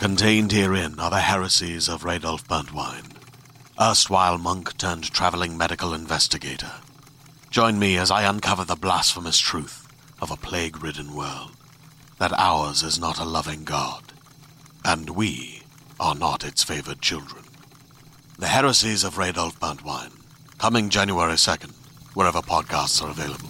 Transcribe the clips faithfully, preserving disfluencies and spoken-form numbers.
Contained herein are the heresies of Radolf Burntwine, erstwhile monk turned traveling medical investigator. Join me as I uncover the blasphemous truth of a plague-ridden world, that ours is not a loving God, and we are not its favored children. The heresies of Radolf Burntwine, coming January second, wherever podcasts are available.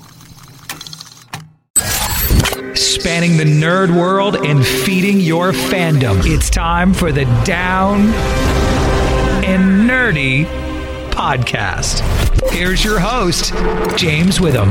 Spanning the nerd world and feeding your fandom. It's time for the Down and Nerdy podcast. Here's your host, James Witham.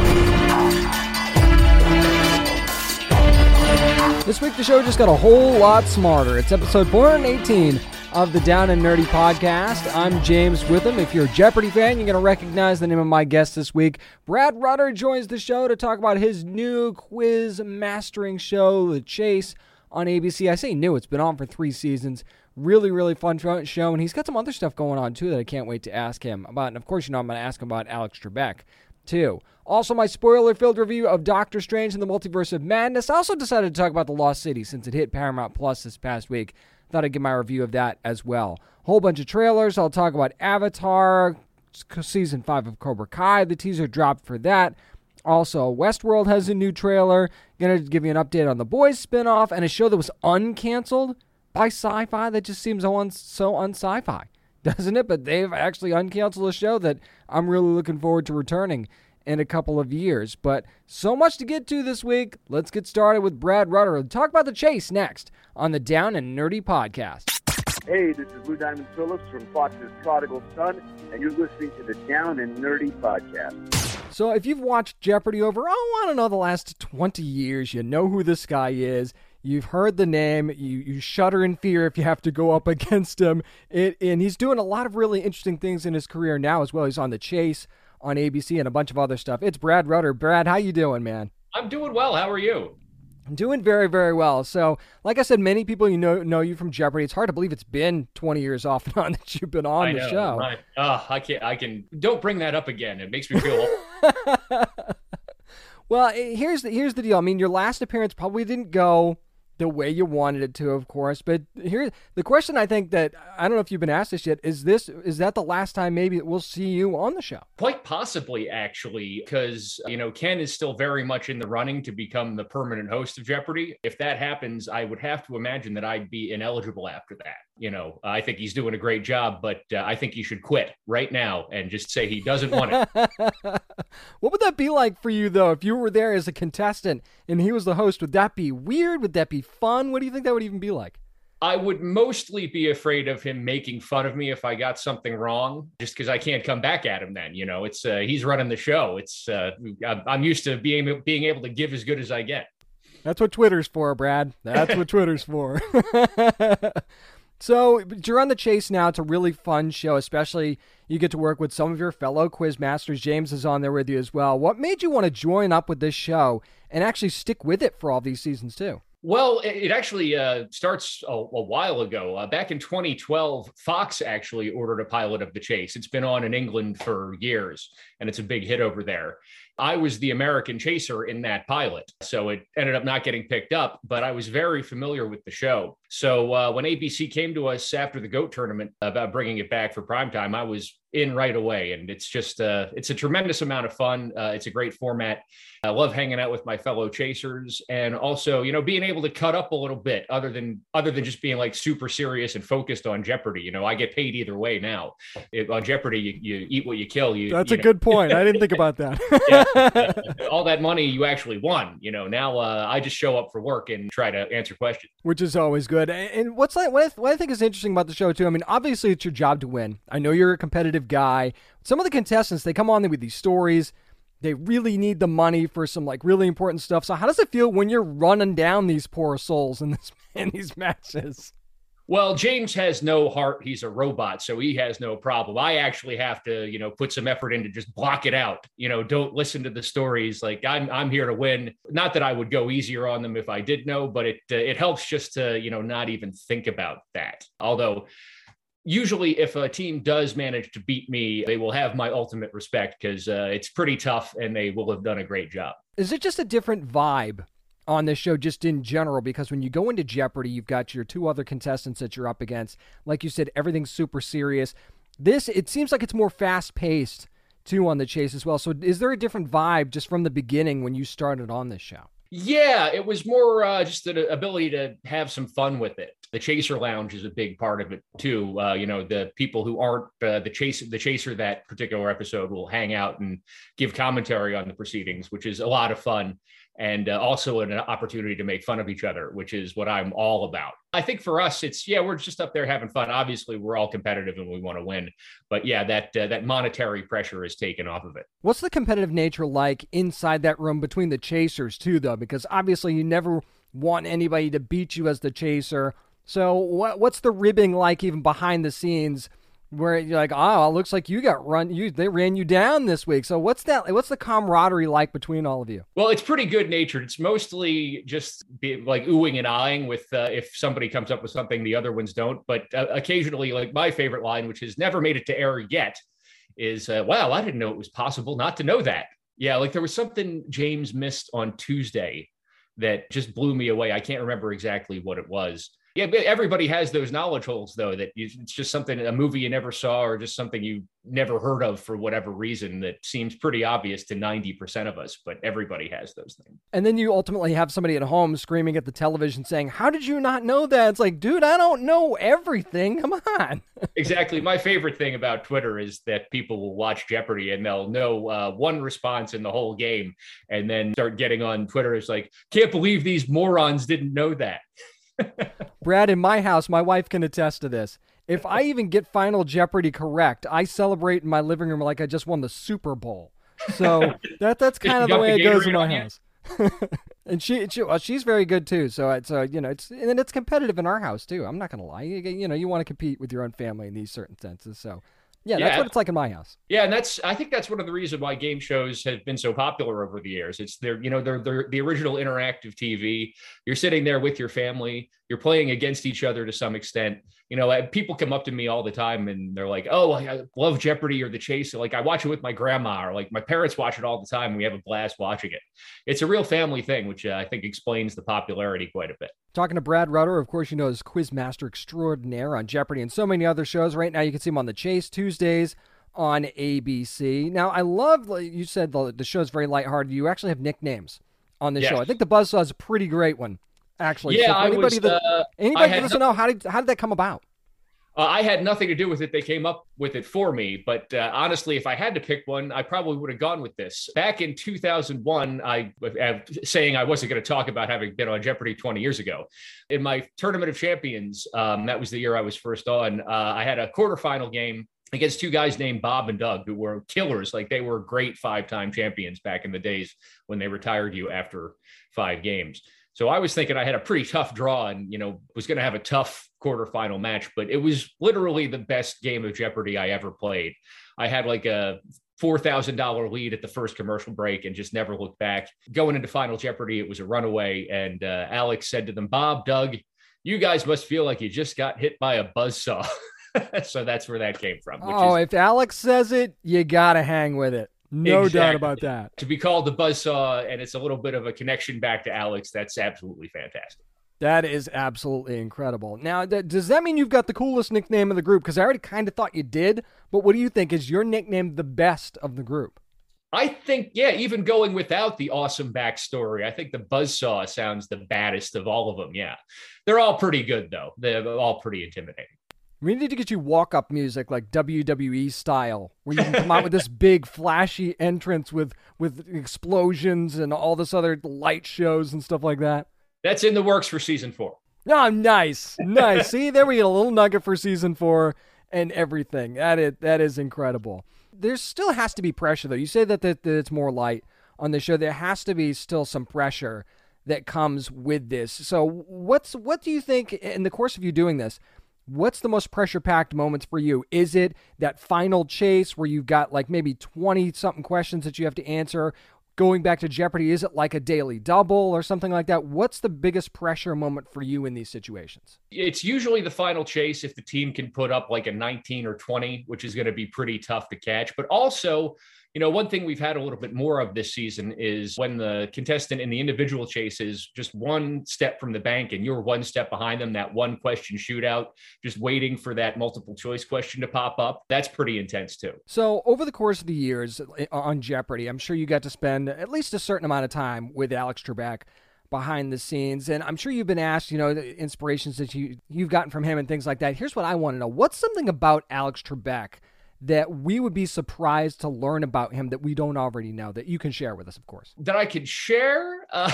This week the show just got a whole lot smarter. It's episode four hundred eighteen of the Down and Nerdy podcast. I'm James Witham. If you're a Jeopardy fan, you're going to recognize the name of my guest this week. Brad Rutter joins the show to talk about his new quiz mastering show, The Chase, on A B C. I say new, it's been on for three seasons. Really, really fun show, and he's got some other stuff going on, too, that I can't wait to ask him about. And, of course, you know I'm going to ask him about Alex Trebek, too. Also, my spoiler-filled review of Doctor Strange and the Multiverse of Madness. I also decided to talk about The Lost City since it hit Paramount Plus this past week. Thought I'd give my review of that as well. Whole bunch of trailers. I'll talk about Avatar, Season five of Cobra Kai. The teaser dropped for that. Also, Westworld has a new trailer. Going to give you an update on The Boys spinoff and a show that was uncanceled by Sci-Fi. That just seems so, un- so un-sci-fi, doesn't it? But they've actually uncanceled a show that I'm really looking forward to returning in a couple of years. But so much to get to this week. Let's get started with Brad Rutter. We'll talk about The Chase next on the Down and Nerdy podcast. Hey, this is Lou Diamond Phillips from Fox's Prodigal Son, and you're listening to the Down and Nerdy podcast. So if you've watched Jeopardy over, oh, I don't know, the last twenty years, you know who this guy is. You've heard the name. You you shudder in fear if you have to go up against him. It, and he's doing a lot of really interesting things in his career now as well. He's on The Chase on A B C and a bunch of other stuff. It's Brad Rutter. Brad, how you doing, man? I'm doing well. How are you? I'm doing very, very well. So, like I said, many people you know know you from Jeopardy. It's hard to believe it's been twenty years off and on that you've been on I the know, show. Right. Uh, I can't. I can. Don't bring that up again. It makes me feel old. Well, here's the here's the deal. I mean, your last appearance probably didn't go the way you wanted it to, of course. But here, the question I think that, I don't know if you've been asked this yet, is this, is that the last time maybe we'll see you on the show? Quite possibly, actually, because, you know, Ken is still very much in the running to become the permanent host of Jeopardy. If that happens, I would have to imagine that I'd be ineligible after that. You know, I think he's doing a great job, but uh, I think he should quit right now and just say he doesn't want it. What would that be like for you, though, if you were there as a contestant and he was the host? Would that be weird? Would that be fun? What do you think that would even be like? I would mostly be afraid of him making fun of me if I got something wrong, just because I can't come back at him then. You know, it's uh, he's running the show. It's uh, I'm used to being being able to give as good as I get. That's what Twitter's for, Brad. That's what Twitter's for. So you're on The Chase now. It's a really fun show, especially you get to work with some of your fellow quiz masters. James is on there with you as well. What made you want to join up with this show and actually stick with it for all these seasons too? Well, it actually uh, starts a, a while ago. Uh, back in twenty twelve, Fox actually ordered a pilot of The Chase. It's been on in England for years, and it's a big hit over there. I was the American chaser in that pilot, so it ended up not getting picked up, but I was very familiar with the show. So uh, when A B C came to us after the GOAT tournament about bringing it back for primetime, I was in right away. And it's just, uh, it's a tremendous amount of fun. Uh, it's a great format. I love hanging out with my fellow chasers and also, you know, being able to cut up a little bit other than, other than just being like super serious and focused on Jeopardy. You know, I get paid either way now. If, on Jeopardy, you, you eat what you kill. You, That's you a know. good point. I didn't think about that. Yeah, all that money you actually won, you know, now uh, I just show up for work and try to answer questions. Which is always good. And what's like, what I, what I think is interesting about the show too, I mean, obviously it's your job to win. I know you're a competitive guy. Some of the contestants, they come on there with these stories. They really need the money for some like really important stuff. So how does it feel when you're running down these poor souls in this in these matches? Well, James has no heart. He's a robot, so he has no problem. I actually have to, you know, put some effort into just block it out. You know, don't listen to the stories. Like I'm, I'm here to win. Not that I would go easier on them if I did know, but it, uh, it helps just to, you know, not even think about that. Although usually if a team does manage to beat me, they will have my ultimate respect because uh, it's pretty tough and they will have done a great job. Is it just a different vibe on this show just in general, because when you go into Jeopardy, you've got your two other contestants that you're up against. Like you said, everything's super serious. This, it seems like it's more fast-paced, too, on The Chase as well. So is there a different vibe just from the beginning when you started on this show? Yeah, it was more uh, just the ability to have some fun with it. The Chaser Lounge is a big part of it too. Uh, you know, the people who aren't uh, the chaser, the chaser that particular episode will hang out and give commentary on the proceedings, which is a lot of fun. And uh, also an opportunity to make fun of each other, which is what I'm all about. I think for us, it's, yeah, we're just up there having fun. Obviously, we're all competitive and we want to win. But yeah, that uh, that monetary pressure is taken off of it. What's the competitive nature like inside that room between the chasers, too, though? Because obviously you never want anybody to beat you as the chaser. So what what's the ribbing like even behind the scenes, where you're like, oh, it looks like you got run, you they ran you down this week. So what's that? What's the camaraderie like between all of you? Well, it's pretty good natured. It's mostly just be like oohing and eyeing with uh, if somebody comes up with something the other ones don't. But uh, occasionally, like my favorite line, which has never made it to air yet, is, uh, wow, I didn't know it was possible not to know that. Yeah, like there was something James missed on Tuesday that just blew me away. I can't remember exactly what it was. Yeah, but everybody has those knowledge holes, though, that you, it's just something, a movie you never saw or just something you never heard of for whatever reason that seems pretty obvious to ninety percent of us, but everybody has those things. And then you ultimately have somebody at home screaming at the television saying, how did you not know that? It's like, dude, I don't know everything. Come on. Exactly. My favorite thing about Twitter is that people will watch Jeopardy and they'll know uh, one response in the whole game and then start getting on Twitter. It's like, can't believe these morons didn't know that. Brad, in my house, my wife can attest to this. If I even get Final Jeopardy correct, I celebrate in my living room like I just won the Super Bowl. So that that's kind of the way it goes in my house. And she, she well, she's very good too. So it's uh, you know, it's and it's competitive in our house too. I'm not gonna lie. You, you know, you want to compete with your own family in these certain senses. So. Yeah, that's yeah. what it's like in my house. Yeah, and that's I think that's one of the reasons why game shows have been so popular over the years. It's they're you know they're they're the original interactive T V. You're sitting there with your family. You're playing against each other to some extent. You know, people come up to me all the time and they're like, "Oh, I love Jeopardy or The Chase." Like I watch it with my grandma, or like my parents watch it all the time. And we have a blast watching it. It's a real family thing, which uh, I think explains the popularity quite a bit. Talking to Brad Rutter, of course, you know, as Quizmaster Extraordinaire on Jeopardy and so many other shows. Right now, you can see him on The Chase Tuesdays on A B C. Now, I love, like you said, the, the show's very lighthearted. You actually have nicknames on the yes. show. I think the Buzzsaw is a pretty great one, actually. Yeah, so I anybody was, that, uh, anybody that doesn't no- know, how did, how did that come about? Uh, I had nothing to do with it. They came up with it for me. But uh, honestly, if I had to pick one, I probably would have gone with this. Back in two thousand one, I uh, saying I wasn't going to talk about having been on Jeopardy twenty years ago. In my Tournament of Champions, um, that was the year I was first on, uh, I had a quarterfinal game against two guys named Bob and Doug, who were killers. Like they were great five-time champions back in the days when they retired you after five games. So I was thinking I had a pretty tough draw and, you know, was going to have a tough quarterfinal match, but it was literally the best game of Jeopardy I ever played. I had like a four thousand dollars lead at the first commercial break and just never looked back. Going into Final Jeopardy, it was a runaway. And uh, Alex said to them, "Bob, Doug, you guys must feel like you just got hit by a buzzsaw." So that's where that came from. Which oh, is, if Alex says it, you got to hang with it. No exactly. doubt about that. To be called the Buzzsaw, and it's a little bit of a connection back to Alex, that's absolutely fantastic. That is absolutely incredible. Now, th- does that mean you've got the coolest nickname of the group? Because I already kind of thought you did, but what do you think? Is your nickname the best of the group? I think, yeah, even going without the awesome backstory, I think the Buzzsaw sounds the baddest of all of them, yeah. They're all pretty good, though. They're all pretty intimidating. We need to get you walk-up music like W W E style, where you can come out with this big flashy entrance with, with explosions and all this other light shows and stuff like that. That's in the works for season four. Oh, nice. Nice. See, there we get a little nugget for season four and everything. That is, that is incredible. There still has to be pressure, though. You say that, that, that it's more light on the show. There has to be still some pressure that comes with this. So what's what do you think in the course of you doing this? What's the most pressure-packed moments for you? Is it that final chase where you've got like maybe twenty-something questions that you have to answer? Going back to Jeopardy, is it like a daily double or something like that? What's the biggest pressure moment for you in these situations? It's usually the final chase if the team can put up like a nineteen or twenty, which is going to be pretty tough to catch. But also, You know, one thing we've had a little bit more of this season is when the contestant in the individual chase is just one step from the bank and you're one step behind them, that one question shootout, just waiting for that multiple choice question to pop up. That's pretty intense too. So over the course of the years on Jeopardy, I'm sure you got to spend at least a certain amount of time with Alex Trebek behind the scenes. And I'm sure you've been asked, you know, the inspirations that you, you've gotten from him and things like that. Here's what I want to know. What's something about Alex Trebek that we would be surprised to learn about him that we don't already know, that you can share with us, of course? That I could share? Uh,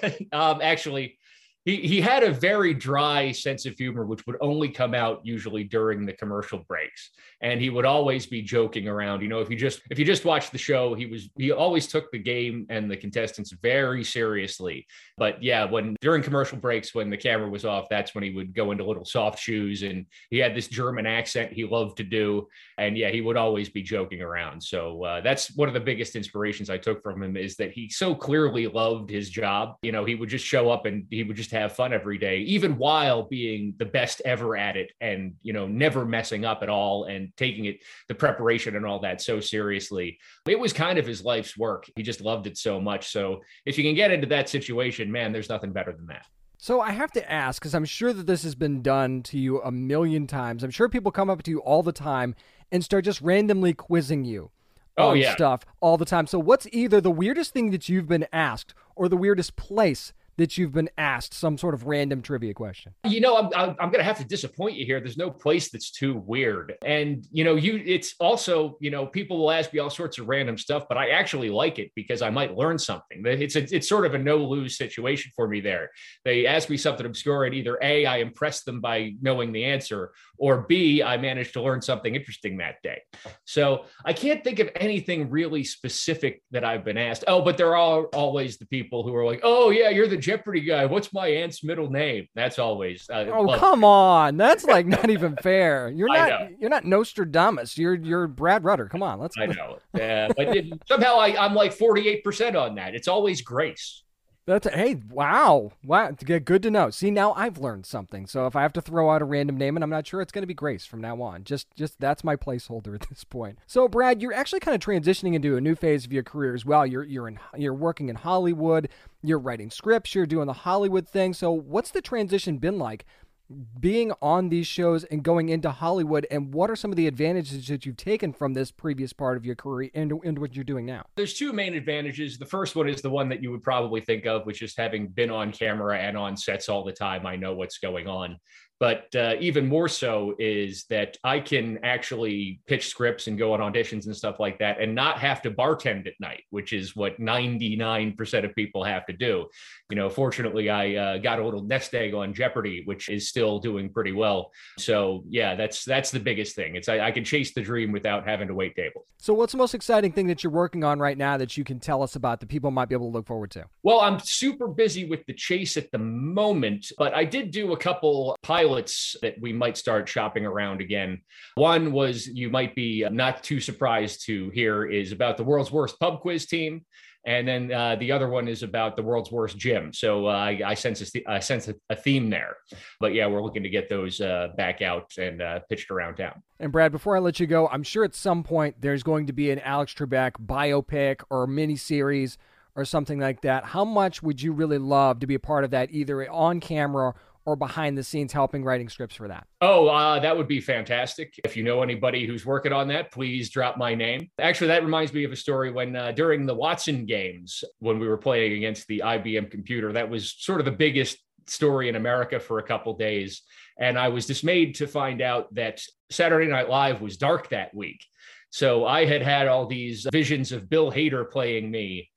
um, actually, he, he had a very dry sense of humor, which would only come out usually during the commercial breaks. And he would always be joking around. You know, if you just if you just watch the show, he was he always took the game and the contestants very seriously. But yeah, when during commercial breaks, when the camera was off, that's when he would go into little soft shoes, and he had this German accent he loved to do. And yeah, he would always be joking around. So uh, that's one of the biggest inspirations I took from him, is that he so clearly loved his job. You know, he would just show up and he would just have fun every day, even while being the best ever at it, and, you know, never messing up at all and taking it, the preparation and all that so seriously. It was kind of his life's work. He just loved it so much. So if you can get into that situation, man, there's nothing better than that. So I have to ask, because I'm sure that this has been done to you a million times. I'm sure people come up to you all the time and start just randomly quizzing you oh, on yeah. stuff all the time. So what's either the weirdest thing that you've been asked or the weirdest place that you've been asked some sort of random trivia question? You know, I'm I'm, I'm going to have to disappoint you here. There's no place that's too weird. And, you know, you it's also, you know, people will ask me all sorts of random stuff, but I actually like it because I might learn something. It's a, it's sort of a no-lose situation for me there. They ask me something obscure, and either A, I impress them by knowing the answer, or B, I managed to learn something interesting that day. So I can't think of anything really specific that I've been asked. Oh, but there are always the people who are like, oh, yeah, you're the Jeopardy guy. What's my aunt's middle name? That's always. Uh, oh, well, come on. That's like not even fair. You're I not know. You're not Nostradamus. You're you're Brad Rutter. Come on. Let's I know. Uh, but it, somehow I, I'm like forty-eight percent on that. It's always Grace. That's hey, wow. Wow. Good to know. See, now I've learned something. So if I have to throw out a random name, and I'm not sure, it's going to be Grace from now on. Just just that's my placeholder at this point. So Brad, you're actually kind of transitioning into a new phase of your career as well. You're you're in you're working in Hollywood, you're writing scripts, you're doing the Hollywood thing. So what's the transition been like being on these shows and going into Hollywood, and what are some of the advantages that you've taken from this previous part of your career into, into what you're doing now? There's two main advantages. The first one is the one that you would probably think of, which is having been on camera and on sets all the time. I know what's going on. But uh, even more so is that I can actually pitch scripts and go on auditions and stuff like that and not have to bartend at night, which is what ninety-nine percent of people have to do. You know, fortunately, I uh, got a little nest egg on Jeopardy, which is still doing pretty well. So, yeah, that's that's the biggest thing. It's I, I can chase the dream without having to wait tables. So what's the most exciting thing that you're working on right now that you can tell us about that people might be able to look forward to? Well, I'm super busy with the chase at the moment, but I did do a couple pilots that we might start shopping around again. One was, you might be not too surprised to hear, is about the world's worst pub quiz team. And then uh, the other one is about the world's worst gym. So uh, I, I sense, a, I sense a, a theme there. But yeah, we're looking to get those uh, back out and uh, pitched around town. And Brad, before I let you go, I'm sure at some point there's going to be an Alex Trebek biopic or miniseries or something like that. How much would you really love to be a part of that, either on camera or behind the scenes helping writing scripts for that? Oh, uh, that would be fantastic. If you know anybody who's working on that, please drop my name. Actually, that reminds me of a story when uh, during the Watson games, when we were playing against the I B M computer, that was sort of the biggest story in America for a couple days. And I was dismayed to find out that Saturday Night Live was dark that week. So I had had all these visions of Bill Hader playing me,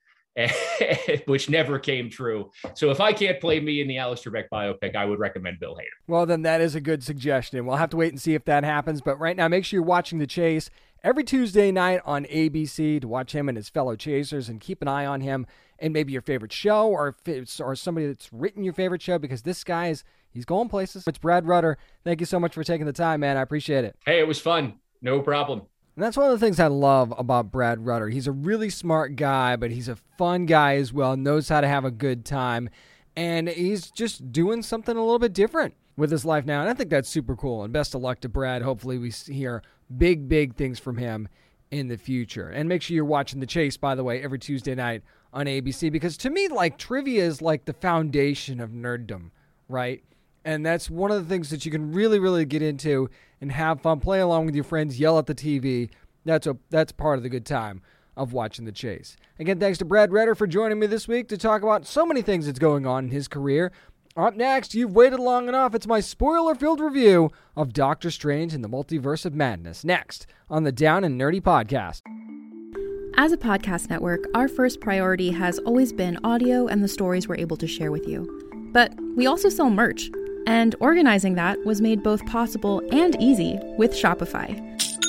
which never came true. So if I can't play me in the Alex Trebek biopic, I would recommend Bill Hader. Well, then that is a good suggestion. We'll have to wait and see if that happens. But right now, make sure you're watching The Chase every Tuesday night on A B C to watch him and his fellow chasers, and keep an eye on him and maybe your favorite show, or if it's, or somebody that's written your favorite show, because this guy is, he's going places. It's Brad Rutter. Thank you so much for taking the time, man. I appreciate it. Hey, it was fun. No problem. And that's one of the things I love about Brad Rutter. He's a really smart guy, but he's a fun guy as well, knows how to have a good time, and he's just doing something a little bit different with his life now, and I think that's super cool, and best of luck to Brad. Hopefully we hear big, big things from him in the future. And make sure you're watching The Chase, by the way, every Tuesday night on A B C, because to me, like, trivia is like the foundation of nerddom, right? And that's one of the things that you can really, really get into and have fun, play along with your friends, yell at the T V. That's a that's part of the good time of watching The Chase. Again, thanks to Brad Redder for joining me this week to talk about so many things that's going on in his career. Up next, you've waited long enough. It's my spoiler-filled review of Doctor Strange and the Multiverse of Madness. Next on the Down and Nerdy Podcast. As a podcast network, our first priority has always been audio and the stories we're able to share with you. But we also sell merch, and organizing that was made both possible and easy with Shopify.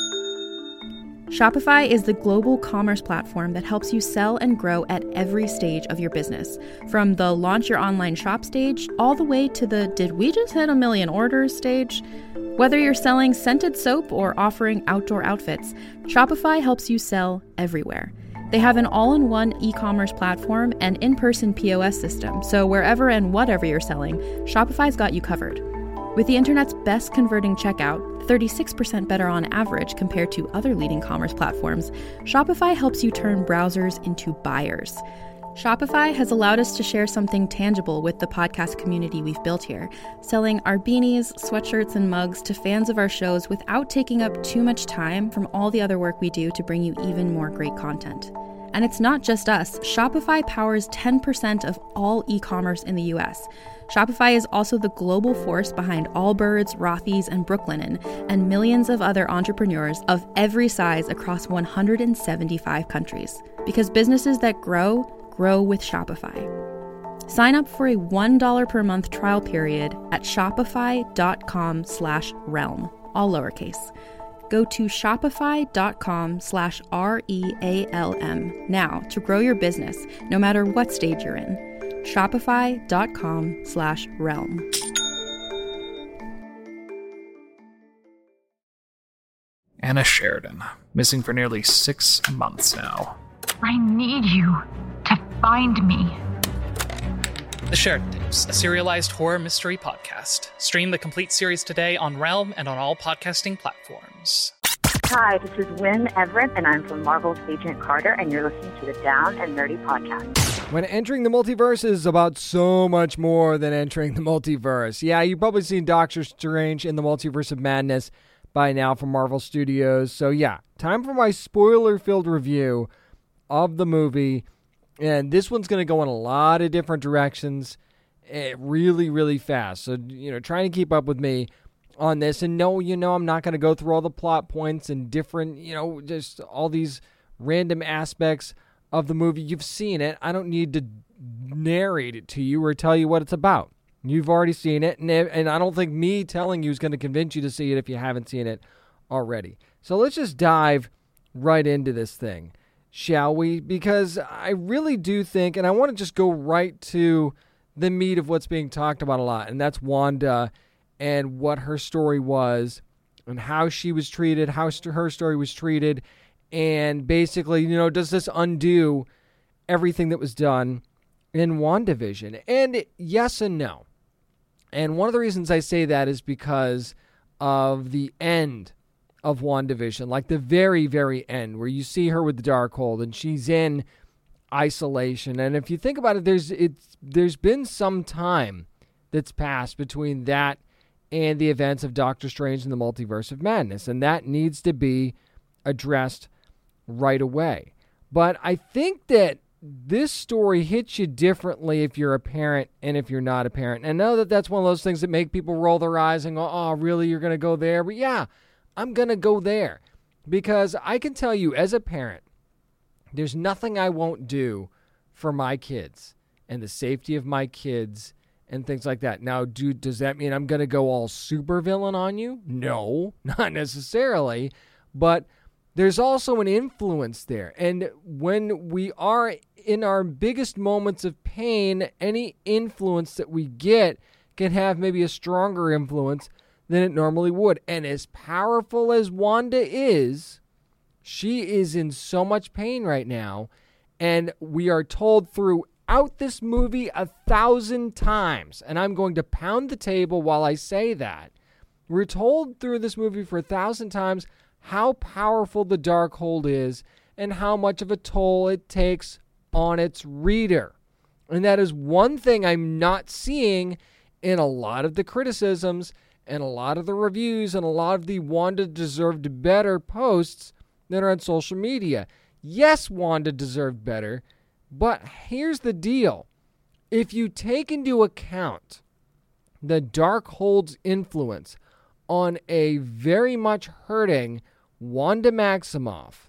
Shopify is the global commerce platform that helps you sell and grow at every stage of your business, from the launch your online shop stage all the way to the did we just hit a million orders stage. Whether you're selling scented soap or offering outdoor outfits, Shopify helps you sell everywhere. They have an all-in-one e-commerce platform and in-person P O S system, so wherever and whatever you're selling, Shopify's got you covered. With the internet's best converting checkout, thirty-six percent better on average compared to other leading commerce platforms, Shopify helps you turn browsers into buyers. Shopify has allowed us to share something tangible with the podcast community we've built here, selling our beanies, sweatshirts, and mugs to fans of our shows without taking up too much time from all the other work we do to bring you even more great content. And it's not just us. Shopify powers ten percent of all e-commerce in the U S. Shopify is also the global force behind Allbirds, Rothy's, and Brooklinen, and millions of other entrepreneurs of every size across one hundred seventy-five countries. Because businesses that grow, grow with Shopify. Sign up for a one dollar per month trial period at shopify.com slash realm, all lowercase. Go to shopify.com slash R-E-A-L-M now to grow your business, no matter what stage you're in. Shopify.com slash realm. Anna Sheridan, missing for nearly six months now. I need you to find me. The Sheridan Tapes, a serialized horror mystery podcast. Stream the complete series today on Realm and on all podcasting platforms. Hi, this is Wynn Everett, and I'm from Marvel's Agent Carter, and you're listening to the Down and Nerdy Podcast. When entering the multiverse is about so much more than entering the multiverse. Yeah, you've probably seen Doctor Strange in the Multiverse of Madness by now from Marvel Studios. So yeah, time for my spoiler-filled review of the movie. And this one's going to go in a lot of different directions uh, really, really fast. So, you know, trying to keep up with me on this. And no, you know, I'm not going to go through all the plot points and different, you know, just all these random aspects of the movie. You've seen it. I don't need to narrate it to you or tell you what it's about. You've already seen it. And, and I don't think me telling you is going to convince you to see it if you haven't seen it already. So let's just dive right into this thing, shall we? Because I really do think, and I want to just go right to the meat of what's being talked about a lot, and that's Wanda and what her story was and how she was treated, how her story was treated, and basically, you know, does this undo everything that was done in WandaVision? And yes and no. And one of the reasons I say that is because of the end of WandaVision, like the very, very end, where you see her with the Darkhold and she's in isolation. And if you think about it, there's it's there's been some time that's passed between that and the events of Doctor Strange and the Multiverse of Madness, and that needs to be addressed right away. But I think that this story hits you differently if you're a parent and if you're not a parent. And I know that that's one of those things that make people roll their eyes and go, oh, really, you're going to go there? But yeah, I'm going to go there because I can tell you as a parent, there's nothing I won't do for my kids and the safety of my kids and things like that. Now, do, does that mean I'm going to go all supervillain on you? No, not necessarily. But there's also an influence there. And when we are in our biggest moments of pain, any influence that we get can have maybe a stronger influence than it normally would. And as powerful as Wanda is, she is in so much pain right now. And we are told throughout this movie a thousand times, and I'm going to pound the table while I say that, we're told through this movie for a thousand times how powerful the Darkhold is and how much of a toll it takes on its reader. And that is one thing I'm not seeing in a lot of the criticisms and a lot of the reviews and a lot of the Wanda deserved better posts that are on social media. Yes, Wanda deserved better, but here's the deal. If you take into account the Darkhold's influence on a very much hurting Wanda Maximoff,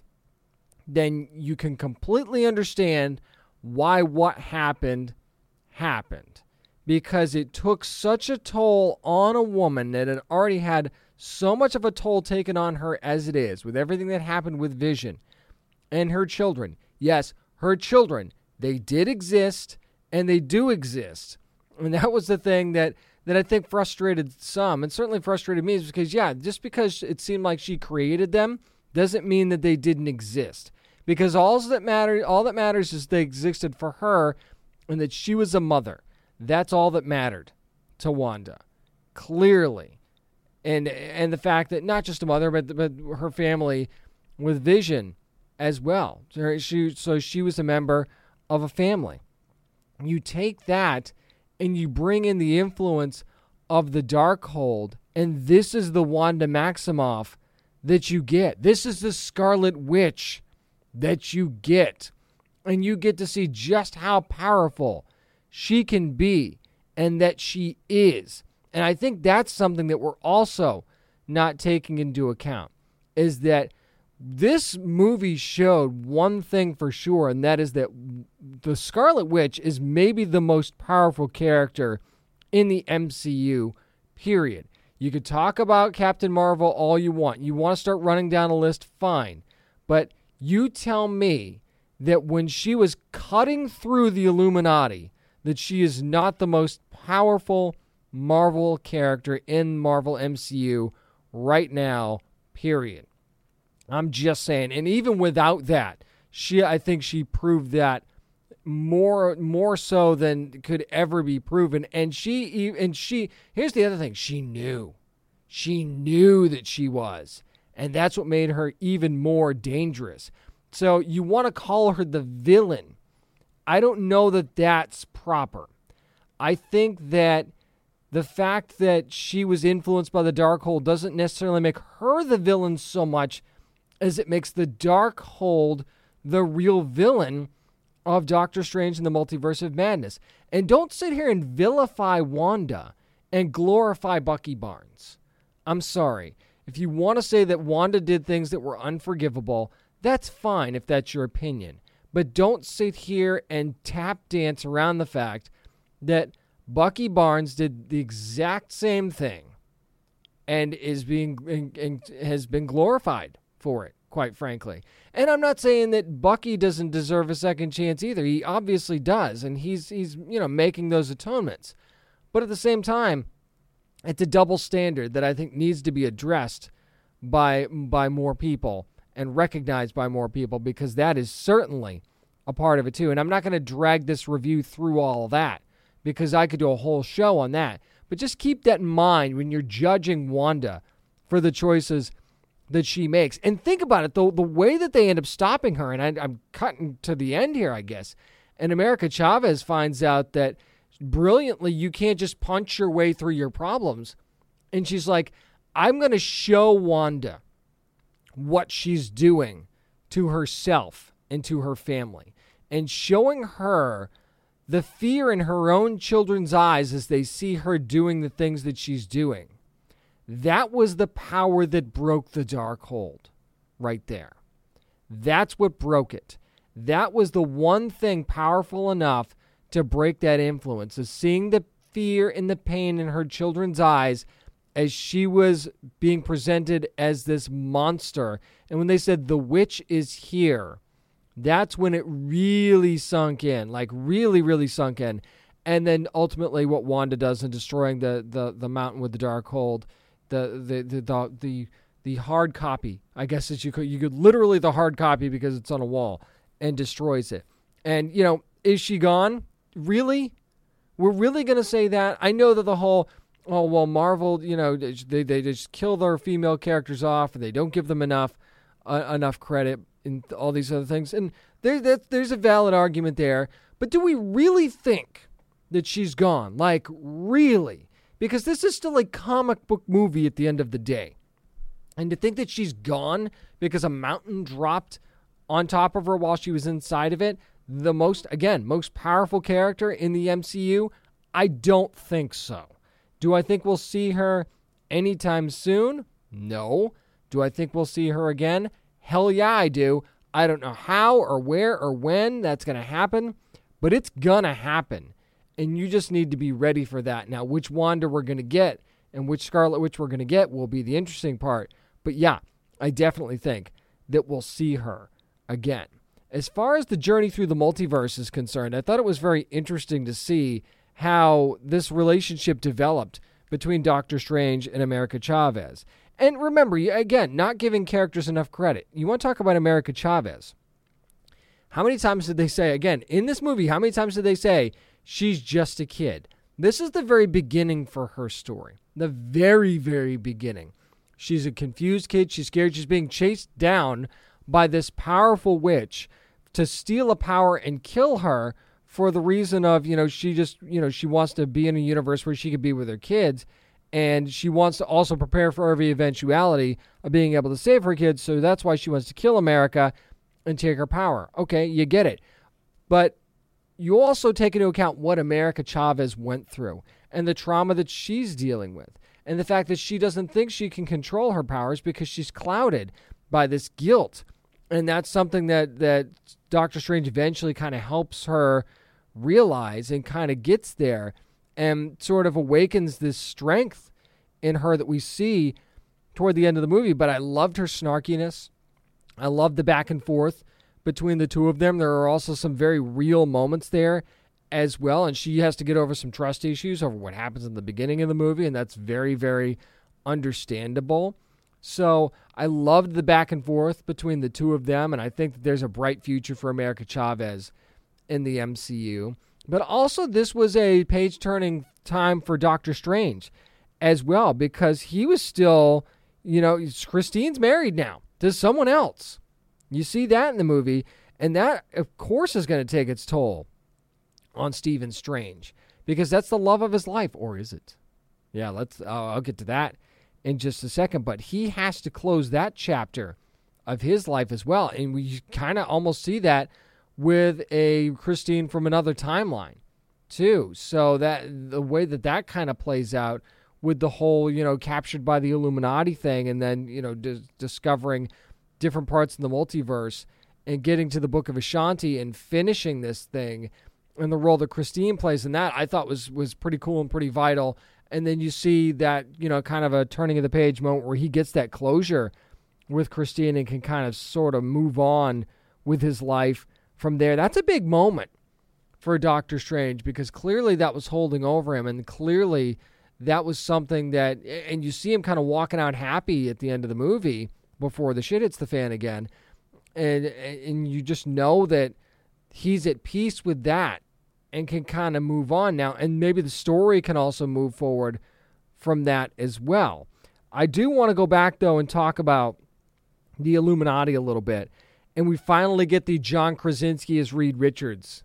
then you can completely understand why what happened happened. Because it took such a toll on a woman that had already had so much of a toll taken on her as it is, with everything that happened with Vision and her children. Yes, her children, they did exist, and they do exist. And that was the thing that, that I think frustrated some, and certainly frustrated me, is because, yeah, just because it seemed like she created them doesn't mean that they didn't exist. Because all that matters, all that matters is they existed for her and that she was a mother. That's all that mattered to Wanda, clearly. And and the fact that not just a mother, but, but her family with Vision as well. So she, so she was a member of a family. You take that and you bring in the influence of the Darkhold, and this is the Wanda Maximoff that you get. This is the Scarlet Witch that you get. And you get to see just how powerful she can be and that she is. And I think that's something that we're also not taking into account, is that this movie showed one thing for sure, and that is that the Scarlet Witch is maybe the most powerful character in the M C U, period. You could talk about Captain Marvel all you want. You want to start running down a list, fine. But you tell me that when she was cutting through the Illuminati, that she is not the most powerful Marvel character in Marvel M C U right now, period. I'm just saying. And even without that, she, I think she proved that more more so than could ever be proven. And she, and she, here's the other thing. She knew. She knew that she was. And that's what made her even more dangerous. So you want to call her the villain. I don't know that that's proper. I think that the fact that she was influenced by the Darkhold doesn't necessarily make her the villain so much as it makes the Darkhold the real villain of Doctor Strange and the Multiverse of Madness. And don't sit here and vilify Wanda and glorify Bucky Barnes. I'm sorry. If you want to say that Wanda did things that were unforgivable, that's fine if that's your opinion. But don't sit here and tap dance around the fact that Bucky Barnes did the exact same thing and is being and, and has been glorified for it, quite frankly. And I'm not saying that Bucky doesn't deserve a second chance either. He obviously does, and he's he's you know making those atonements. But at the same time, it's a double standard that I think needs to be addressed by by more people and recognized by more people, because that is certainly a part of it too. And I'm not going to drag this review through all of that, because I could do a whole show on that. But just keep that in mind when you're judging Wanda for the choices that she makes. And think about it, the, the way that they end up stopping her, and I, I'm cutting to the end here, I guess, and America Chavez finds out that brilliantly you can't just punch your way through your problems. And she's like, I'm going to show Wanda what she's doing to herself and to her family. And showing her the fear in her own children's eyes as they see her doing the things that she's doing. That was the power that broke the Darkhold right there. That's what broke it. That was the one thing powerful enough to break that influence, is seeing the fear and the pain in her children's eyes as she was being presented as this monster. And when they said the witch is here, that's when it really sunk in, like really, really sunk in. And then ultimately what Wanda does in destroying the, the, the mountain with the Darkhold, the the, the the the the hard copy, I guess that you could you could literally the hard copy because it's on a wall, and destroys it. And you know, is she gone? Really? We're really going to say that? I know that the whole oh, well, Marvel, you know, they, they just kill their female characters off, and they don't give them enough uh, enough credit, and all these other things. And there, that, there's a valid argument there. But do we really think that she's gone? Like, really? Because this is still a comic book movie at the end of the day. And to think that she's gone because a mountain dropped on top of her while she was inside of it, the most, again, most powerful character in the M C U, I don't think so. Do I think we'll see her anytime soon? No. Do I think we'll see her again? Hell yeah, I do. I don't know how or where or when that's going to happen, but it's going to happen. And you just need to be ready for that. Now, which Wanda we're going to get and which Scarlet Witch we're going to get will be the interesting part. But yeah, I definitely think that we'll see her again. As far as the journey through the multiverse is concerned, I thought it was very interesting to see how this relationship developed between Doctor Strange and America Chavez. And remember, again, not giving characters enough credit. You want to talk about America Chavez. How many times did they say, again, in this movie, how many times did they say, she's just a kid? This is the very beginning for her story. The very, very beginning. She's a confused kid. She's scared. She's being chased down by this powerful witch to steal a power and kill her for the reason of, you know, she just, you know, she wants to be in a universe where she could be with her kids. And she wants to also prepare for every eventuality of being able to save her kids. So that's why she wants to kill America and take her power. Okay, you get it. But you also take into account what America Chavez went through and the trauma that she's dealing with. And the fact that she doesn't think she can control her powers because she's clouded by this guilt. And that's something that, that Doctor Strange eventually kind of helps her realize and kind of gets there and sort of awakens this strength in her that we see toward the end of the movie. But I loved her snarkiness. I loved the back and forth between the two of them. There are also some very real moments there as well, and she has to get over some trust issues over what happens in the beginning of the movie, and that's very, very understandable. So I loved the back and forth between the two of them, and I think that there's a bright future for America Chavez in the M C U. But also this was a page-turning time for Doctor Strange as well, because he was still, you know, Christine's married now to someone else. You see that in the movie, and that, of course, is going to take its toll on Stephen Strange, because that's the love of his life, or is it? Yeah, let's. Uh, I'll get to that in just a second, but he has to close that chapter of his life as well, and we kind of almost see that with a Christine from another timeline, too. So that the way that that kind of plays out with the whole, you know, captured by the Illuminati thing, and then, you know, dis- discovering different parts in the multiverse and getting to the Book of Ashanti and finishing this thing, and the role that Christine plays in that, I thought was was pretty cool and pretty vital. And then you see that, you know, kind of a turning of the page moment where he gets that closure with Christine and can kind of sort of move on with his life from there. That's a big moment for Doctor Strange, because clearly that was holding over him, and clearly that was something that, and you see him kind of walking out happy at the end of the movie before the shit hits the fan again. And and you just know that he's at peace with that and can kind of move on now. And maybe the story can also move forward from that as well. I do want to go back, though, and talk about the Illuminati a little bit. And we finally get the John Krasinski as Reed Richards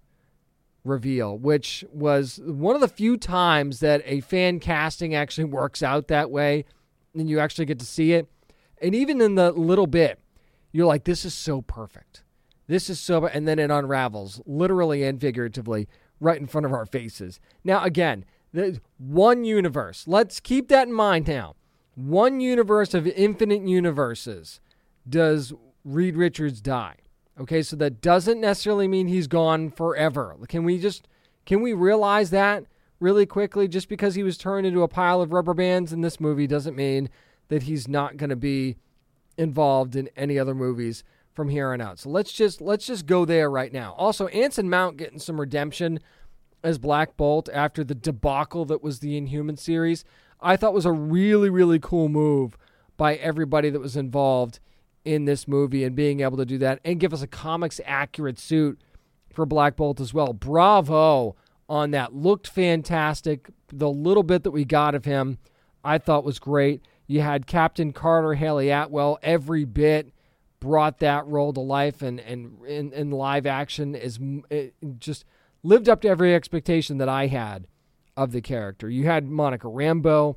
reveal, which was one of the few times that a fan casting actually works out that way, and you actually get to see it. And even in the little bit, you're like, this is so perfect. This is so, and then it unravels, literally and figuratively, right in front of our faces. Now, again, the one universe. Let's keep that in mind now. One universe of infinite universes does Reed Richards die. Okay, so that doesn't necessarily mean he's gone forever. Can we just, can we realize that really quickly? Just because he was turned into a pile of rubber bands in this movie doesn't mean that he's not going to be involved in any other movies from here on out. So let's just let's just go there right now. Also, Anson Mount getting some redemption as Black Bolt after the debacle that was the Inhuman series, I thought was a really, really cool move by everybody that was involved in this movie, and being able to do that and give us a comics accurate suit for Black Bolt as well. Bravo on that. Looked fantastic. The little bit that we got of him, I thought was great. You had Captain Carter, Haley Atwell, every bit brought that role to life, and and in, in live action is it just lived up to every expectation that I had of the character. You had Monica Rambeau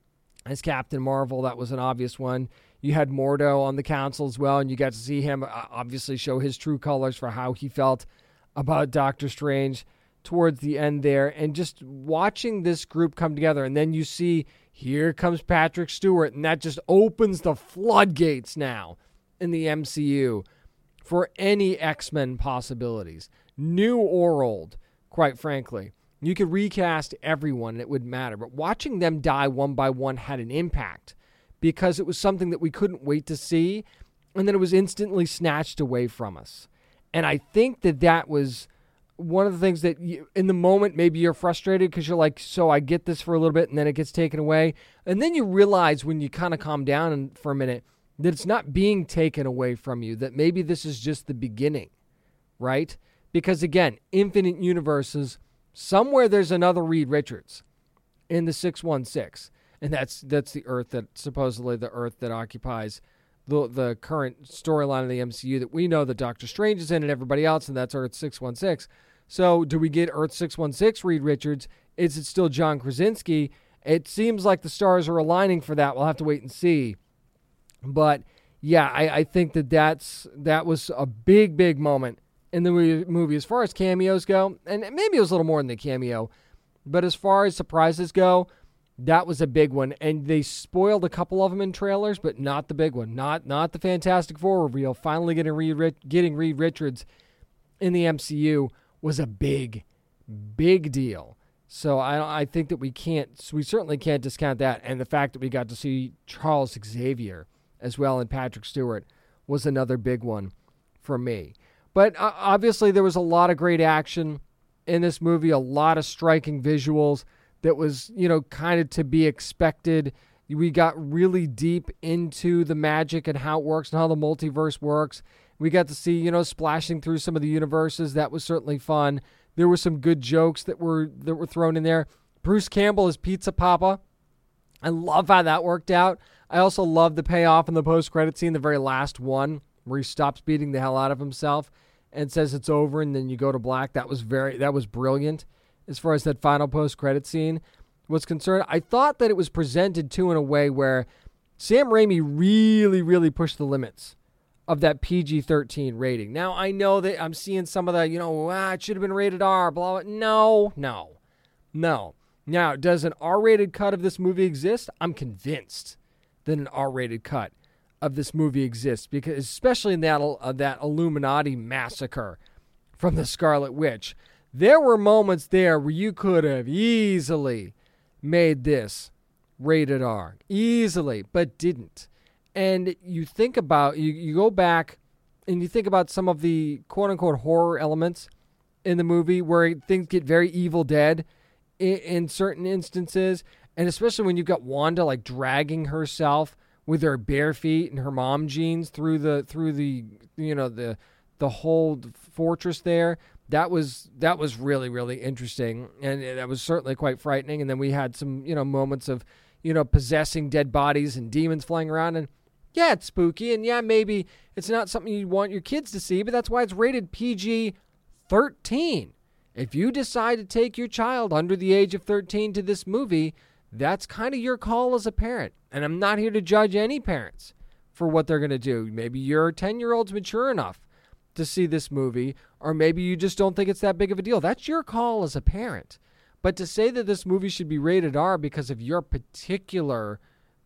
as Captain Marvel. That was an obvious one. You had Mordo on the council as well, and you got to see him obviously show his true colors for how he felt about Doctor Strange towards the end there. And just watching this group come together, and then you see here comes Patrick Stewart, and that just opens the floodgates now in the M C U for any X-Men possibilities, new or old, quite frankly. You could recast everyone and it wouldn't matter. But watching them die one by one had an impact because it was something that we couldn't wait to see, and then it was instantly snatched away from us. And I think that that was one of the things that you, in the moment maybe you're frustrated because you're like, so I get this for a little bit and then it gets taken away. And then you realize when you kind of calm down and, for a minute, that it's not being taken away from you, that maybe this is just the beginning, right? Because again, infinite universes, somewhere there's another Reed Richards in the six one six, and that's that's the Earth that supposedly the Earth that occupies the the current storyline of the M C U that we know that Doctor Strange is in and everybody else, and that's Earth six one six. So do we get Earth six one six Reed Richards? Is it still John Krasinski? It seems like the stars are aligning for that. We'll have to wait and see. But yeah, I, I think that that's, that was a big, big moment in the movie as far as cameos go. And maybe it was a little more than the cameo. But as far as surprises go, that was a big one. And they spoiled a couple of them in trailers, but not the big one. Not not the Fantastic Four reveal. Finally getting Reed, getting Reed Richards in the M C U was a big, big deal. So I I think that we can't, we certainly can't discount that. And the fact that we got to see Charles Xavier as well and Patrick Stewart was another big one for me. But uh, obviously there was a lot of great action in this movie, a lot of striking visuals that was, you know, kind of to be expected. We got really deep into the magic and how it works and how the multiverse works. We got to see, you know, splashing through some of the universes. That was certainly fun. There were some good jokes that were that were thrown in there. Bruce Campbell as Pizza Papa. I love how that worked out. I also love the payoff in the post-credit scene, the very last one, where he stops beating the hell out of himself and says it's over, and then you go to black. That was very that was brilliant as far as that final post-credit scene was concerned. I thought that it was presented, too, in a way where Sam Raimi really, really pushed the limits of that P G thirteen rating. Now, I know that I'm seeing some of the, you know, ah, it should have been rated R, blah, blah. No, no, no. Now, does an R-rated cut of this movie exist? I'm convinced that an R-rated cut of this movie exists, because especially in that, uh, that Illuminati massacre from the Scarlet Witch, there were moments there where you could have easily made this rated R. Easily, but didn't. And you think about, you, you go back and you think about some of the quote-unquote horror elements in the movie where things get very Evil Dead in, in certain instances, and especially when you've got Wanda like dragging herself with her bare feet and her mom jeans through the through the you know the the whole fortress there. That was that was really, really interesting, and that was certainly quite frightening. And then we had some, you know, moments of, you know, possessing dead bodies and demons flying around, and yeah, it's spooky, and yeah, maybe it's not something you want your kids to see, but that's why it's rated P G thirteen. If you decide to take your child under the age of thirteen to this movie, that's kind of your call as a parent. And I'm not here to judge any parents for what they're going to do. Maybe your ten-year-old's mature enough to see this movie, or maybe you just don't think it's that big of a deal. That's your call as a parent. But to say that this movie should be rated R because of your particular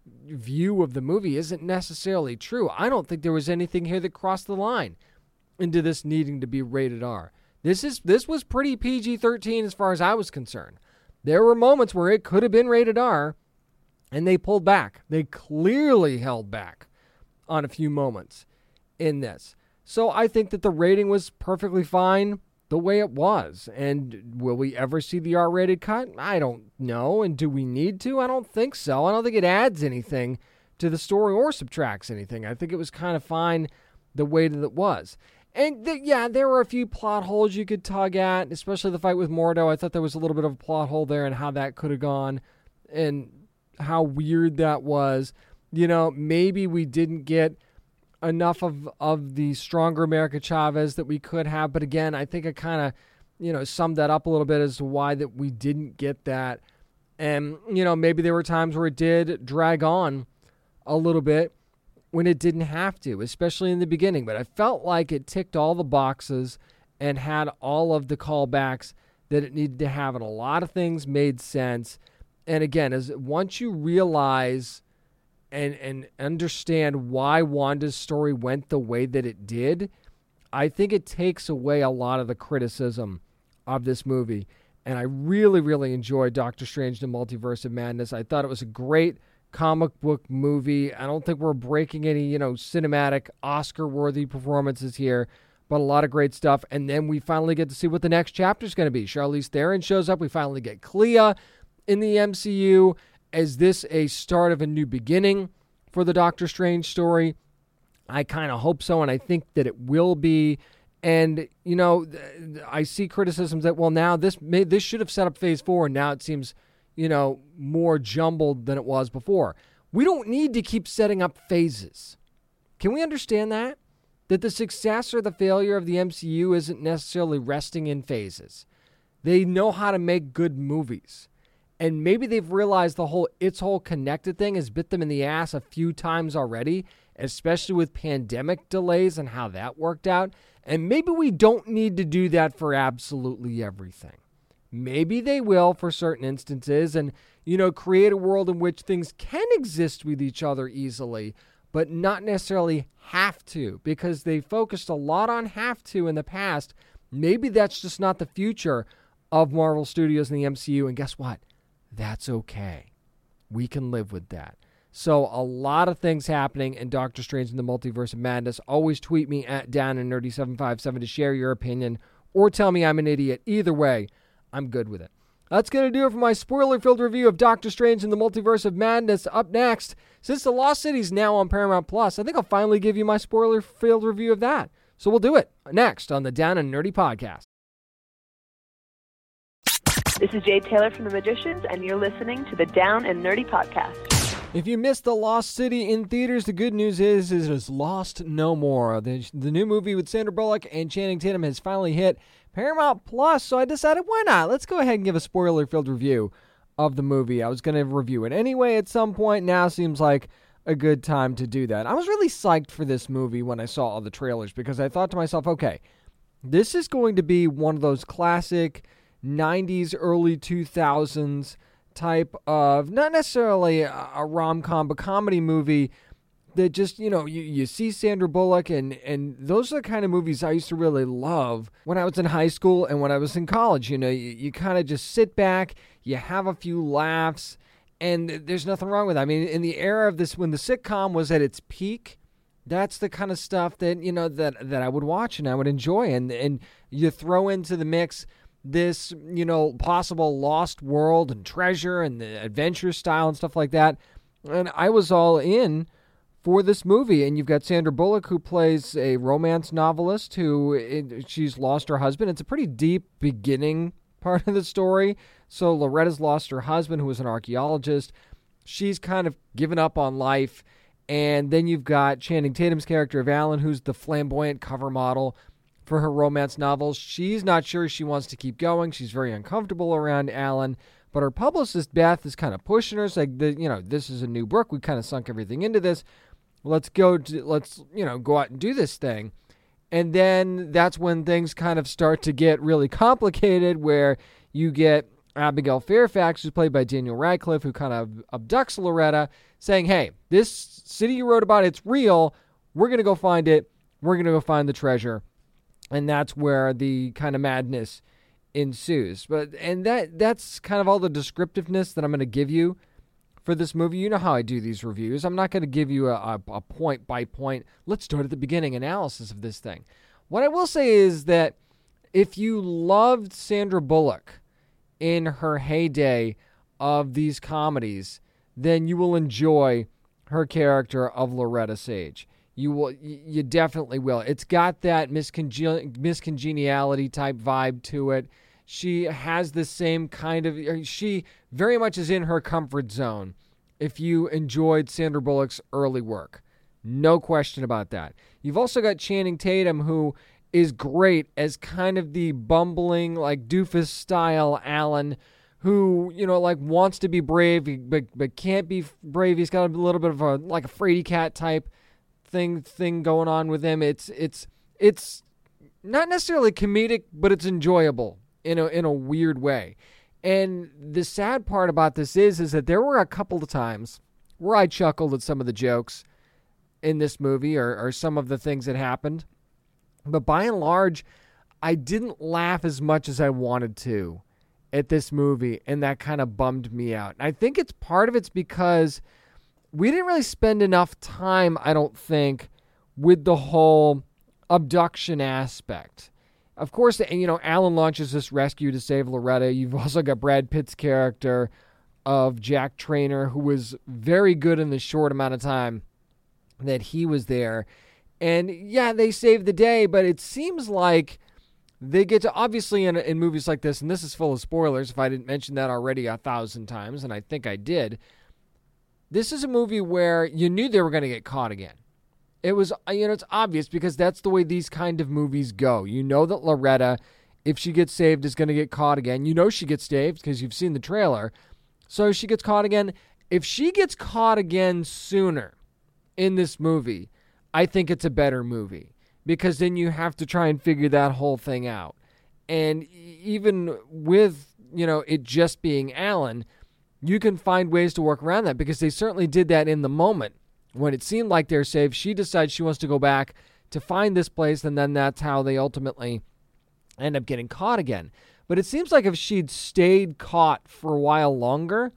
view of the movie isn't necessarily true. I don't think there was anything here that crossed the line into this needing to be rated R. This is this was pretty P G thirteen as far as I was concerned. There were moments where it could have been rated R, and they pulled back. They clearly held back on a few moments in this. So I think that the rating was perfectly fine the way it was. And will we ever see the R-rated cut? I don't know. And do we need to? I don't think so. I don't think it adds anything to the story or subtracts anything. I think it was kind of fine the way that it was. And th- yeah, there were a few plot holes you could tug at, especially the fight with Mordo. I thought there was a little bit of a plot hole there and how that could have gone and how weird that was. You know, maybe we didn't get enough of, of the stronger America Chavez that we could have. But again, I think I kind of, you know, summed that up a little bit as to why that we didn't get that. And, you know, maybe there were times where it did drag on a little bit when it didn't have to, especially in the beginning. But I felt like it ticked all the boxes and had all of the callbacks that it needed to have. And a lot of things made sense. And again, as once you realize and and understand why Wanda's story went the way that it did, I think it takes away a lot of the criticism of this movie. And I really, really enjoyed Doctor Strange in the Multiverse of Madness. I thought it was a great comic book movie. I don't think we're breaking any, you know, cinematic Oscar-worthy performances here, but a lot of great stuff. And then we finally get to see what the next chapter is going to be. Charlize Theron shows up. We finally get Clea in the M C U. Is this a start of a new beginning for the Doctor Strange story? I kind of hope so, and I think that it will be. And, you know, I see criticisms that, well, now this may, this should have set up phase four, and now it seems, you know, more jumbled than it was before. We don't need to keep setting up phases. Can we understand that? That the success or the failure of the M C U isn't necessarily resting in phases. They know how to make good movies. And maybe they've realized the whole It's Whole Connected thing has bit them in the ass a few times already, especially with pandemic delays and how that worked out. And maybe we don't need to do that for absolutely everything. Maybe they will for certain instances and, you know, create a world in which things can exist with each other easily, but not necessarily have to, because they focused a lot on have to in the past. Maybe that's just not the future of Marvel Studios and the M C U. And guess what? That's okay. We can live with that. So a lot of things happening in Doctor Strange in the Multiverse of Madness. Always tweet me at Down and Nerdy seven five seven to share your opinion or tell me I'm an idiot. Either way, I'm good with it. That's going to do it for my spoiler-filled review of Doctor Strange in the Multiverse of Madness. Up next, since The Lost City is now on Paramount Plus, I think I'll finally give you my spoiler-filled review of that. So we'll do it next on the Down and Nerdy Podcast. This is Jade Taylor from The Magicians, and you're listening to the Down and Nerdy Podcast. If you missed The Lost City in theaters, the good news is, is it is lost no more. The, the new movie with Sandra Bullock and Channing Tatum has finally hit Paramount Plus, so I decided, why not? Let's go ahead and give a spoiler-filled review of the movie. I was going to review it anyway at some point. Now seems like a good time to do that. I was really psyched for this movie when I saw all the trailers, because I thought to myself, okay, this is going to be one of those classic nineties, early two thousands type of, not necessarily a, a rom-com, but comedy movie that just, you know, you, you see Sandra Bullock, and, and those are the kind of movies I used to really love when I was in high school and when I was in college. You know, you, you kind of just sit back, you have a few laughs, and there's nothing wrong with it. I mean, in the era of this, when the sitcom was at its peak, that's the kind of stuff that, you know, that, that I would watch and I would enjoy. And, and you throw into the mix this, you know, possible lost world and treasure and the adventure style and stuff like that. And I was all in for this movie. And you've got Sandra Bullock, who plays a romance novelist who it, she's lost her husband. It's a pretty deep beginning part of the story. So Loretta's lost her husband, who was an archaeologist. She's kind of given up on life. And then you've got Channing Tatum's character of Alan, who's the flamboyant cover model for her romance novels. She's not sure she wants to keep going. She's very uncomfortable around Alan, but her publicist Beth is kind of pushing her. It's like, the, you know, this is a new book. We kind of sunk everything into this. Let's go. To, let's you know go out and do this thing. And then that's when things kind of start to get really complicated, where you get Abigail Fairfax, who's played by Daniel Radcliffe, who kind of abducts Loretta, saying, "Hey, this city you wrote about, it's real. We're gonna go find it. We're gonna go find the treasure." And that's where the kind of madness ensues. But and that that's kind of all the descriptiveness that I'm going to give you for this movie. You know how I do these reviews. I'm not going to give you a, a, a point by point, let's start at the beginning analysis of this thing. What I will say is that if you loved Sandra Bullock in her heyday of these comedies, then you will enjoy her character of Loretta Sage. You will, you definitely will. It's got that misconge- miscongeniality type vibe to it. She has the same kind of, she very much is in her comfort zone if you enjoyed Sandra Bullock's early work. No question about that. You've also got Channing Tatum, who is great as kind of the bumbling, like doofus style Alan, who, you know, like wants to be brave, but but can't be brave. He's got a little bit of a like a fraidy cat type thing thing going on with him. It's it's it's not necessarily comedic, but it's enjoyable in a in a weird way. And the sad part about this is is that there were a couple of times where I chuckled at some of the jokes in this movie or, or some of the things that happened. But by and large, I didn't laugh as much as I wanted to at this movie, and that kind of bummed me out. And I think it's part of it's because we didn't really spend enough time, I don't think, with the whole abduction aspect. Of course, you know, Alan launches this rescue to save Loretta. You've also got Brad Pitt's character of Jack Traynor, who was very good in the short amount of time that he was there. And yeah, they saved the day, but it seems like they get to, obviously in, in movies like this, and this is full of spoilers if I didn't mention that already a thousand times, and I think I did, this is a movie where you knew they were going to get caught again. It was, you know, it's obvious because that's the way these kind of movies go. You know that Loretta, if she gets saved, is going to get caught again. You know she gets saved because you've seen the trailer. So she gets caught again. If she gets caught again sooner in this movie, I think it's a better movie because then you have to try and figure that whole thing out. And even with, you know, it just being Alan, you can find ways to work around that because they certainly did that in the moment. When it seemed like they're safe, she decides she wants to go back to find this place, and then that's how they ultimately end up getting caught again. But it seems like if she'd stayed caught for a while longer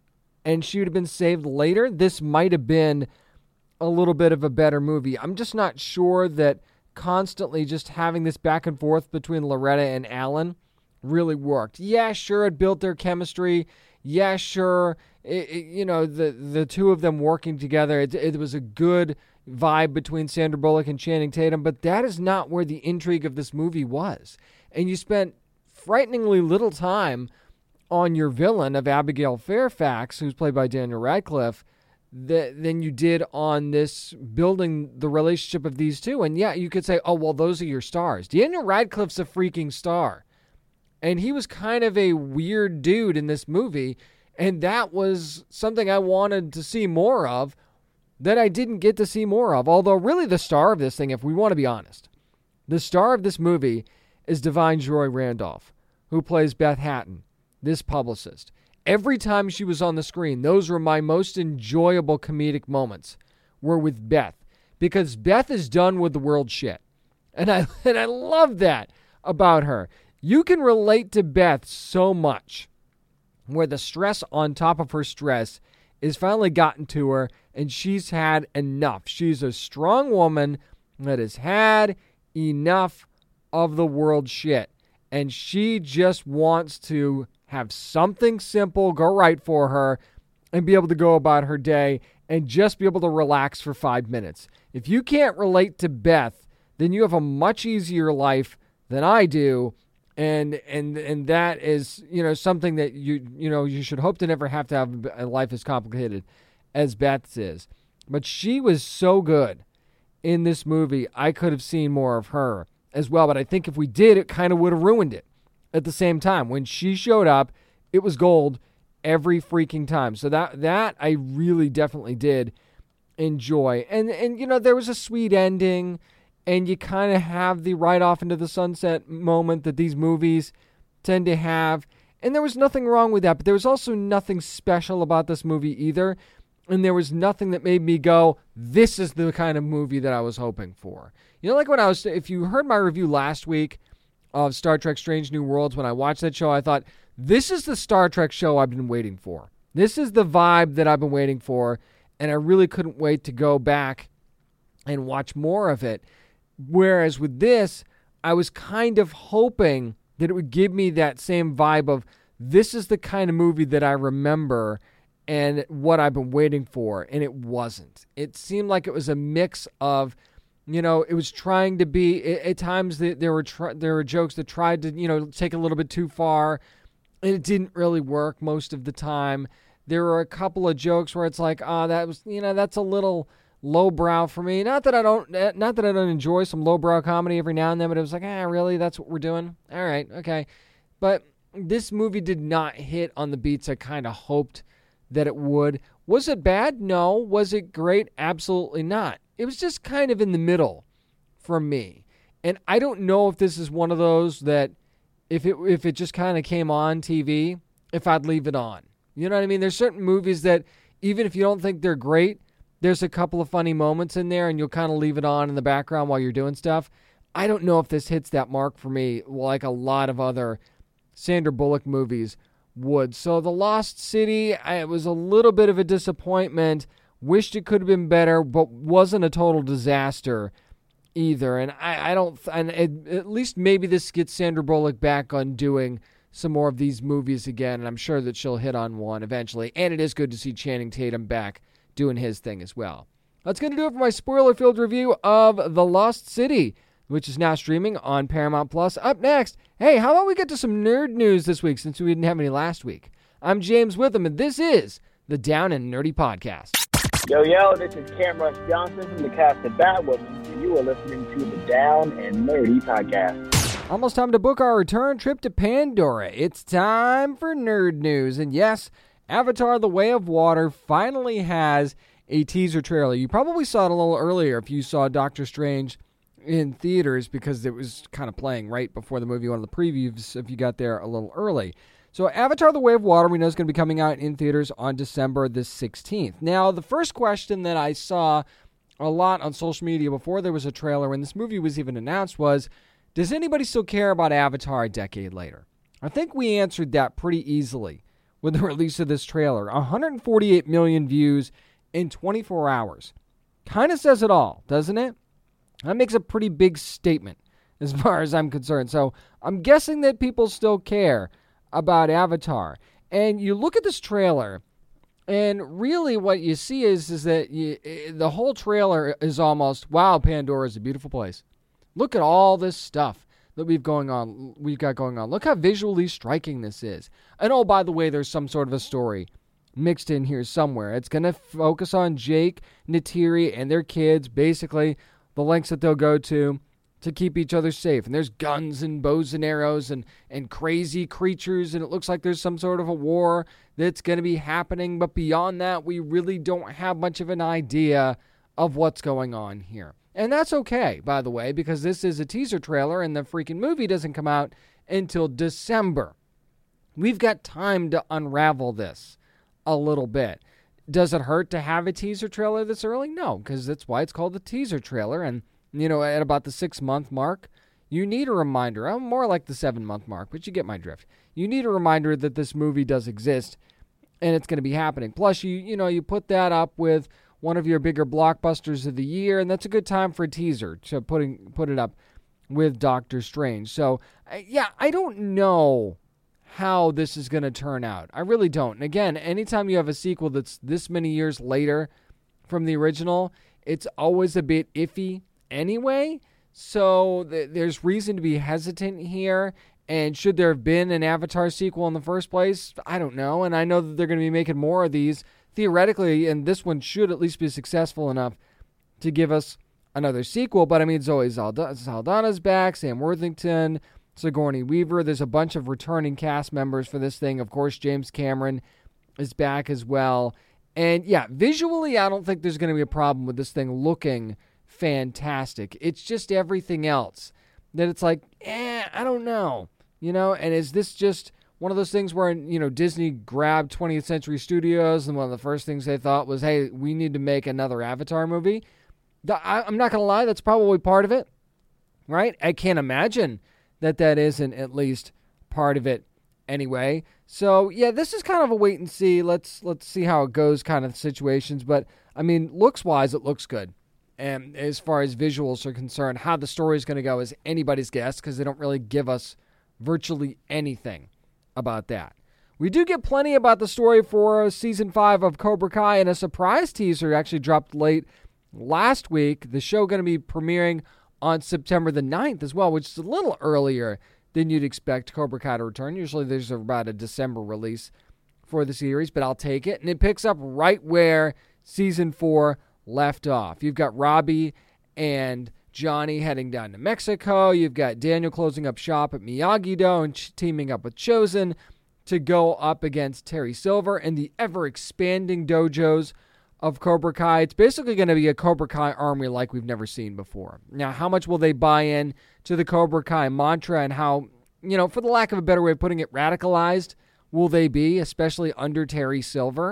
and she would have been saved later, this might have been a little bit of a better movie. I'm just not sure that constantly just having this back and forth between Loretta and Alan really worked. Yeah, sure, it built their chemistry. Yeah, sure, it, it, you know, the the two of them working together, it, it was a good vibe between Sandra Bullock and Channing Tatum, but that is not where the intrigue of this movie was. And you spent frighteningly little time on your villain of Abigail Fairfax, who's played by Daniel Radcliffe, that, than you did on this building the relationship of these two. And yeah, you could say, oh, well, those are your stars. Daniel Radcliffe's a freaking star. And he was kind of a weird dude in this movie, and that was something I wanted to see more of that I didn't get to see more of. Although really the star of this thing, if we want to be honest, the star of this movie is Divine Joy Randolph, who plays Beth Hatton, this publicist. Every time she was on the screen, those were my most enjoyable comedic moments were with Beth, because Beth is done with the world shit. And I and I love that about her. You can relate to Beth so much where the stress on top of her stress is finally gotten to her and she's had enough. She's a strong woman that has had enough of the world shit. And she just wants to have something simple go right for her and be able to go about her day and just be able to relax for five minutes. If you can't relate to Beth, then you have a much easier life than I do. And and and that is, you know, something that you you know you should hope to never have to have a life as complicated as Beth's is. But she was so good in this movie. I could have seen more of her as well. But I think if we did, it kind of would have ruined it. At the same time, when she showed up, it was gold every freaking time. So that that I really definitely did enjoy. And and you know, there was a sweet ending. And you kind of have the ride off into the sunset moment that these movies tend to have. And there was nothing wrong with that. But there was also nothing special about this movie either. And there was nothing that made me go, this is the kind of movie that I was hoping for. You know, like when I was, if you heard my review last week of Star Trek Strange New Worlds, when I watched that show, I thought, this is the Star Trek show I've been waiting for. This is the vibe that I've been waiting for. And I really couldn't wait to go back and watch more of it. Whereas with this, I was kind of hoping that it would give me that same vibe of this is the kind of movie that I remember and what I've been waiting for, and it wasn't. It seemed like it was a mix of, you know, it was trying to be, at times there were tr- there were jokes that tried to, you know, take a little bit too far, and it didn't really work most of the time. There were a couple of jokes where it's like, ah, oh, that was, you know, that's a little lowbrow for me. Not that I don't, not that I don't enjoy some lowbrow comedy every now and then, but it was like, ah, really? That's what we're doing? All right, okay. But this movie did not hit on the beats I kind of hoped that it would. Was it bad? No. Was it great? Absolutely not. It was just kind of in the middle for me. And I don't know if this is one of those that if it if it just kind of came on T V, if I'd leave it on. You know what I mean? There's certain movies that even if you don't think they're great, there's a couple of funny moments in there and you'll kind of leave it on in the background while you're doing stuff. I don't know if this hits that mark for me like a lot of other Sandra Bullock movies would. So The Lost City, it was a little bit of a disappointment. Wished it could have been better, but wasn't a total disaster either. And I, I don't, and it, at least maybe this gets Sandra Bullock back on doing some more of these movies again, and I'm sure that she'll hit on one eventually. And it is good to see Channing Tatum back doing his thing as well. That's going to do it for my spoiler-filled review of The Lost City, which is now streaming on Paramount Plus. Up next, hey, how about we get to some nerd news this week since we didn't have any last week? I'm James Witham, and this is the Down and Nerdy Podcast. Yo, yo, this is Cam Rush Johnson from the cast of Batwoman, and you are listening to the Down and Nerdy Podcast. Almost time to book our return trip to Pandora. It's time for nerd news, and yes, Avatar: The Way of Water finally has a teaser trailer. You probably saw it a little earlier if you saw Doctor Strange in theaters because it was kind of playing right before the movie, one of the previews, if you got there a little early. So Avatar: The Way of Water, we know is going to be coming out in theaters on December the sixteenth. Now, the first question that I saw a lot on social media before there was a trailer, when this movie was even announced, was, does anybody still care about Avatar a decade later? I think we answered that pretty easily with the release of this trailer. one hundred forty-eight million views in twenty-four hours. Kind of says it all, doesn't it? That makes a pretty big statement as far as I'm concerned. So I'm guessing that people still care about Avatar. And you look at this trailer, and really what you see is, is that you, the whole trailer is almost, wow, Pandora is a beautiful place. Look at all this stuff that we've going on. We've got going on. Look how visually striking this is. And oh, by the way, there's some sort of a story mixed in here somewhere. It's going to focus on Jake, Neytiri, and their kids, basically the lengths that they'll go to to keep each other safe. And there's guns and bows and arrows and, and crazy creatures, and it looks like there's some sort of a war that's going to be happening. But beyond that, we really don't have much of an idea of what's going on here. And that's okay, by the way, because this is a teaser trailer and the freaking movie doesn't come out until December. We've got time to unravel this a little bit. Does it hurt to have a teaser trailer this early? No, because that's why it's called a teaser trailer. And, you know, at about the six-month mark, you need a reminder. I'm more like the seven-month mark, but you get my drift. You need a reminder that this movie does exist and it's going to be happening. Plus, you you know, you put that up with one of your bigger blockbusters of the year, and that's a good time for a teaser to putting put it up with Doctor Strange. So, yeah, I don't know how this is going to turn out. I really don't. And again, anytime you have a sequel that's this many years later from the original, it's always a bit iffy anyway. So th- there's reason to be hesitant here. And should there have been an Avatar sequel in the first place? I don't know. And I know that they're going to be making more of these theoretically, and this one should at least be successful enough to give us another sequel. But I mean, Zoe Saldana's back, Sam Worthington, Sigourney Weaver. There's a bunch of returning cast members for this thing. Of course, James Cameron is back as well. And yeah, visually, I don't think there's going to be a problem with this thing looking fantastic. It's just everything else that it's like, eh, I don't know. You know, and is this just one of those things where, you know, Disney grabbed twentieth Century Studios and one of the first things they thought was, hey, we need to make another Avatar movie? I'm not going to lie, that's probably part of it, right? I can't imagine that that isn't at least part of it anyway. So, yeah, this is kind of a wait and see. Let's let's see how it goes kind of situations. But, I mean, looks-wise, it looks good. And as far as visuals are concerned, how the story is going to go is anybody's guess because they don't really give us virtually anything about that. We do get plenty about the story for season five of Cobra Kai, and a surprise teaser actually dropped late last week. The show going to be premiering on September the ninth as well, which is a little earlier than you'd expect Cobra Kai to return. Usually there's about a December release for the series, but I'll take it. And it picks up right where season four left off. You've got Robbie and Johnny heading down to Mexico. You've got Daniel closing up shop at Miyagi-Do and ch- teaming up with Chozen to go up against Terry Silver and the ever-expanding dojos of Cobra Kai. It's basically going to be a Cobra Kai army like we've never seen before. Now, how much will they buy in to the Cobra Kai mantra, and how, you know, for the lack of a better way of putting it, radicalized will they be, especially under Terry Silver?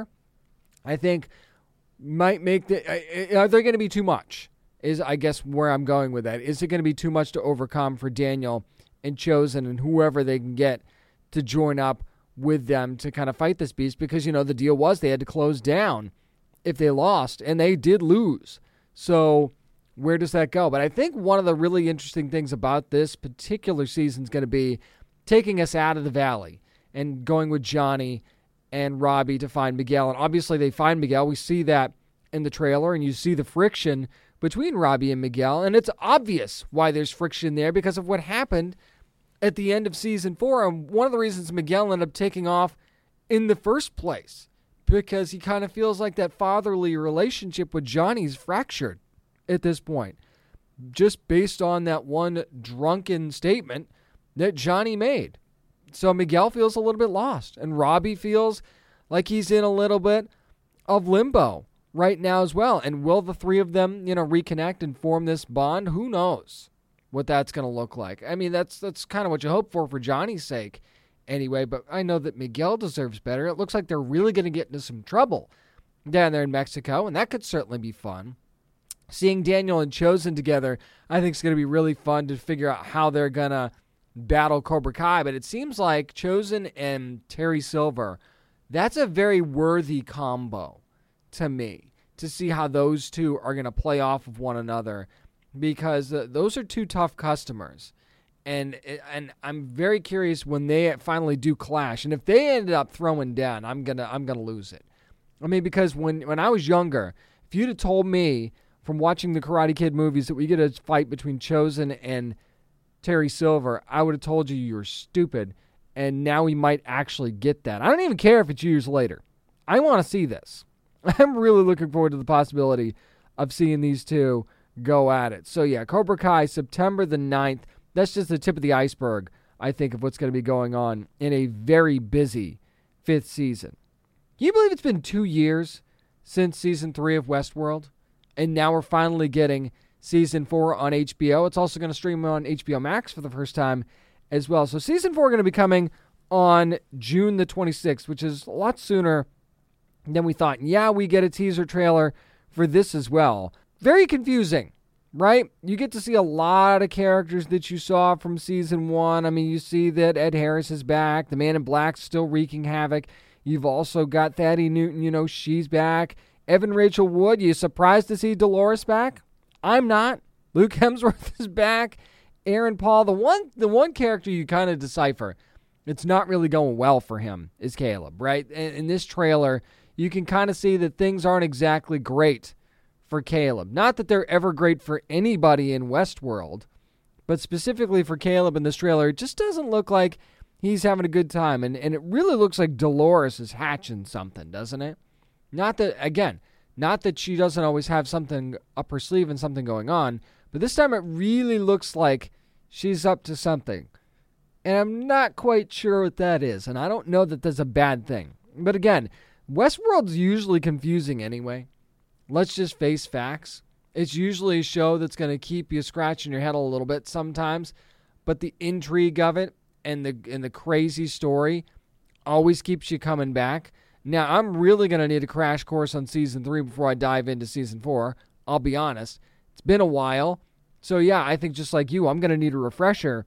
I think might make the, are they going to be too much? Is, I guess, where I'm going with that. Is it going to be too much to overcome for Daniel and Chozen and whoever they can get to join up with them to kind of fight this beast? Because, you know, the deal was they had to close down if they lost, and they did lose. So where does that go? But I think one of the really interesting things about this particular season is going to be taking us out of the valley and going with Johnny and Robbie to find Miguel. And obviously they find Miguel. We see that in the trailer, and you see the friction between Robbie and Miguel. And it's obvious why there's friction there because of what happened at the end of season four. And one of the reasons Miguel ended up taking off in the first place, because he kind of feels like that fatherly relationship with Johnny's fractured at this point, just based on that one drunken statement that Johnny made. So Miguel feels a little bit lost, and Robbie feels like he's in a little bit of limbo right now as well. And will the three of them, you know, reconnect and form this bond? Who knows what that's going to look like? I mean, that's that's kind of what you hope for for Johnny's sake anyway, but I know that Miguel deserves better. It looks like they're really going to get into some trouble down there in Mexico, and that could certainly be fun. Seeing Daniel and Chozen together, I think is going to be really fun to figure out how they're going to battle Cobra Kai, but it seems like Chozen and Terry Silver, that's a very worthy combo to me, to see how those two are going to play off of one another, because uh, those are two tough customers. And and I'm very curious when they finally do clash. And if they ended up throwing down, I'm gonna I'm gonna lose it. I mean, because when, when I was younger, if you'd have told me from watching the Karate Kid movies that we get a fight between Chozen and Terry Silver, I would have told you you were stupid. And now we might actually get that. I don't even care if it's years later. I want to see this. I'm really looking forward to the possibility of seeing these two go at it. So yeah, Cobra Kai, September the ninth. That's just the tip of the iceberg, I think, of what's going to be going on in a very busy fifth season. Can you believe it's been two years since season three of Westworld? And now we're finally getting season four on H B O. It's also going to stream on H B O Max for the first time as well. So season four is going to be coming on June the twenty-sixth, which is a lot sooner than we thought. And yeah, we get a teaser trailer for this as well. Very confusing, right? You get to see a lot of characters that you saw from season one. I mean, you see that Ed Harris is back. The Man in Black's still wreaking havoc. You've also got Thaddeus Newton, you know, she's back. Evan Rachel Wood, you surprised to see Dolores back? I'm not. Luke Hemsworth is back. Aaron Paul, the one the one character you kind of decipher, it's not really going well for him, is Caleb, right? In, in this trailer, you can kind of see that things aren't exactly great for Caleb. Not that they're ever great for anybody in Westworld, but specifically for Caleb in this trailer, it just doesn't look like he's having a good time. And, and it really looks like Dolores is hatching something, doesn't it? Not that, again, not that she doesn't always have something up her sleeve and something going on, but this time it really looks like she's up to something. And I'm not quite sure what that is, and I don't know that that's a bad thing. But again, Westworld's usually confusing anyway. Let's just face facts. It's usually a show that's going to keep you scratching your head a little bit sometimes, but the intrigue of it and the and the crazy story always keeps you coming back. Now, I'm really going to need a crash course on season three before I dive into season four. I'll be honest. It's been a while. So, yeah, I think just like you, I'm going to need a refresher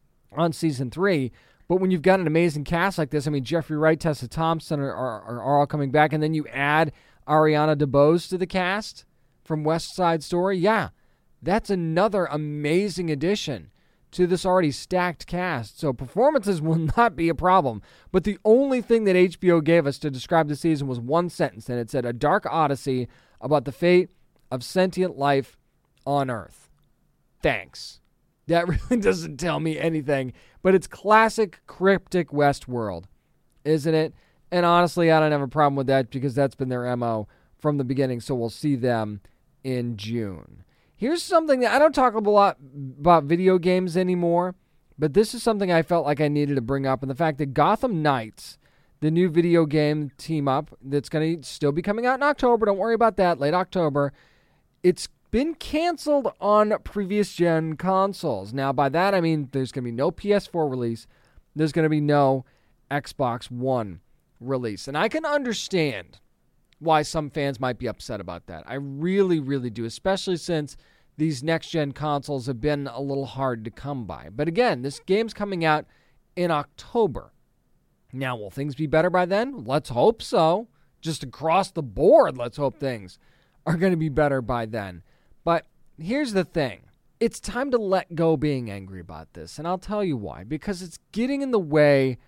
on season three. But when you've got an amazing cast like this, I mean, Jeffrey Wright, Tessa Thompson are, are, are all coming back, and then you add Ariana DeBose to the cast from West Side Story, yeah, that's another amazing addition to this already stacked cast. So performances will not be a problem. But the only thing that H B O gave us to describe the season was one sentence, and it said, a dark odyssey about the fate of sentient life on Earth. Thanks. That really doesn't tell me anything, but it's classic cryptic Westworld, isn't it? And honestly, I don't have a problem with that because that's been their M O from the beginning, so we'll see them in June. Here's something that I don't talk a lot about video games anymore, but this is something I felt like I needed to bring up, and the fact that Gotham Knights, the new video game team-up that's going to still be coming out in October, don't worry about that, late October, it's been canceled on previous-gen consoles. Now, by that, I mean there's going to be no P S four release. There's going to be no Xbox One release. And I can understand why some fans might be upset about that. I really, really do, especially since these next-gen consoles have been a little hard to come by. But again, this game's coming out in October. Now, will things be better by then? Let's hope so. Just across the board, let's hope things are going to be better by then. But here's the thing. It's time to let go being angry about this, and I'll tell you why. Because it's getting in the way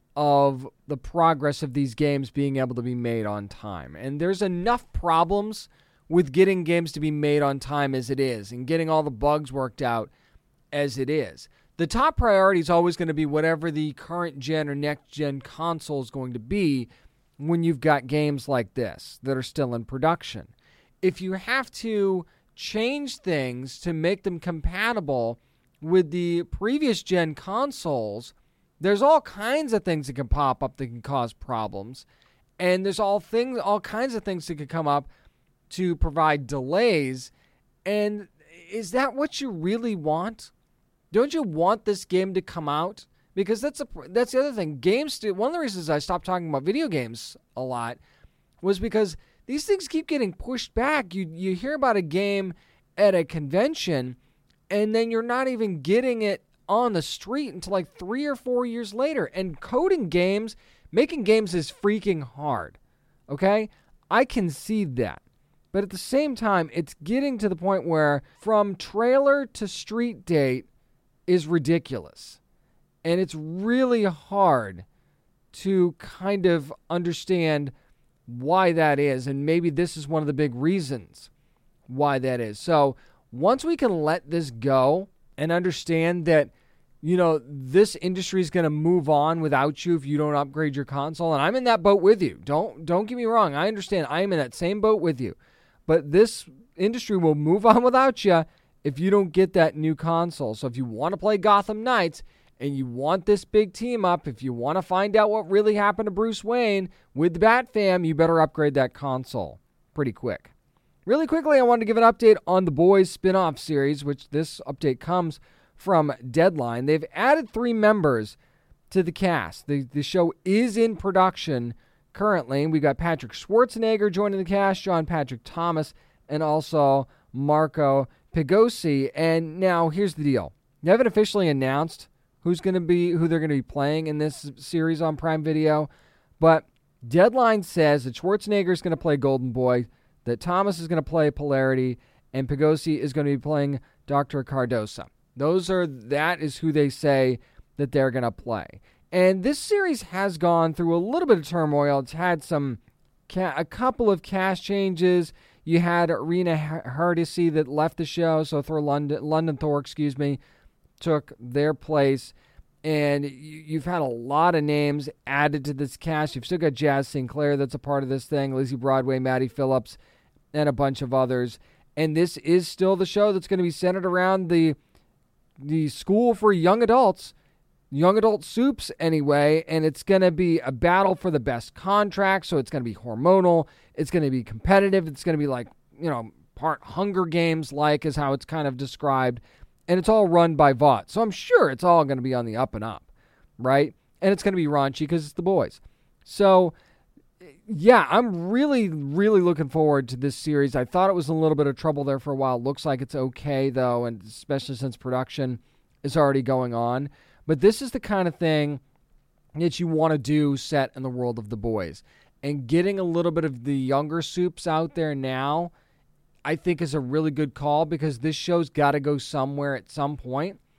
of the progress of these games being able to be made on time. And there's enough problems with getting games to be made on time as it is, and getting all the bugs worked out as it is. The top priority is always going to be whatever the current gen or next gen console is going to be when you've got games like this that are still in production. If you have to change things to make them compatible with the previous gen consoles, there's all kinds of things that can pop up that can cause problems. And there's all things, all kinds of things that could come up to provide delays. And is that what you really want? Don't you want this game to come out? Because that's a, that's the other thing. Games, one of the reasons I stopped talking about video games a lot was because these things keep getting pushed back. You you hear about a game at a convention, and then you're not even getting it on the street until like three or four years later. And coding games, making games is freaking hard. Okay? I concede that. But at the same time, it's getting to the point where from trailer to street date is ridiculous. And it's really hard to kind of understand why that is. And maybe this is one of the big reasons why that is. So once we can let this go and understand that, you know, this industry is going to move on without you if you don't upgrade your console. And I'm in that boat with you. Don't don't get me wrong. I understand. I am in that same boat with you. But this industry will move on without you if you don't get that new console. So if you want to play Gotham Knights and you want this big team up, if you want to find out what really happened to Bruce Wayne with the Bat Fam, you better upgrade that console pretty quick. Really quickly, I wanted to give an update on The Boys spin-off series, which this update comes from Deadline. They've added three members to the cast. The, the show is in production currently. We've got Patrick Schwarzenegger joining the cast, John Patrick Thomas, and also Marco Pegosi. And now here's the deal. They haven't officially announced who's going to be who they're going to be playing in this series on Prime Video, but Deadline says that Schwarzenegger is going to play Golden Boy, that Thomas is going to play Polarity, and Pegosi is going to be playing Doctor Cardosa. Those are, that is who they say that they're going to play. And this series has gone through a little bit of turmoil. It's had some, ca- a couple of cast changes. You had Rena Hardesty that left the show, so Thor London, London Thor, excuse me, took their place. And you've had a lot of names added to this cast. You've still got Jazz Sinclair that's a part of this thing, Lizzie Broadway, Maddie Phillips, and a bunch of others. And this is still the show that's going to be centered around the the school for young adults, young adult soups anyway, and it's going to be a battle for the best contract, so it's going to be hormonal, it's going to be competitive, it's going to be like, you know, part Hunger Games-like is how it's kind of described, and it's all run by Vought. So I'm sure it's all going to be on the up and up, right? And it's going to be raunchy because it's The Boys. So, yeah, I'm really, really looking forward to this series. I thought it was in a little bit of trouble there for a while. Looks like it's okay, though, and especially since production is already going on. But this is the kind of thing that you want to do set in the world of The Boys. And getting a little bit of the younger soups out there now, I think is a really good call because this show's got to go somewhere at some point.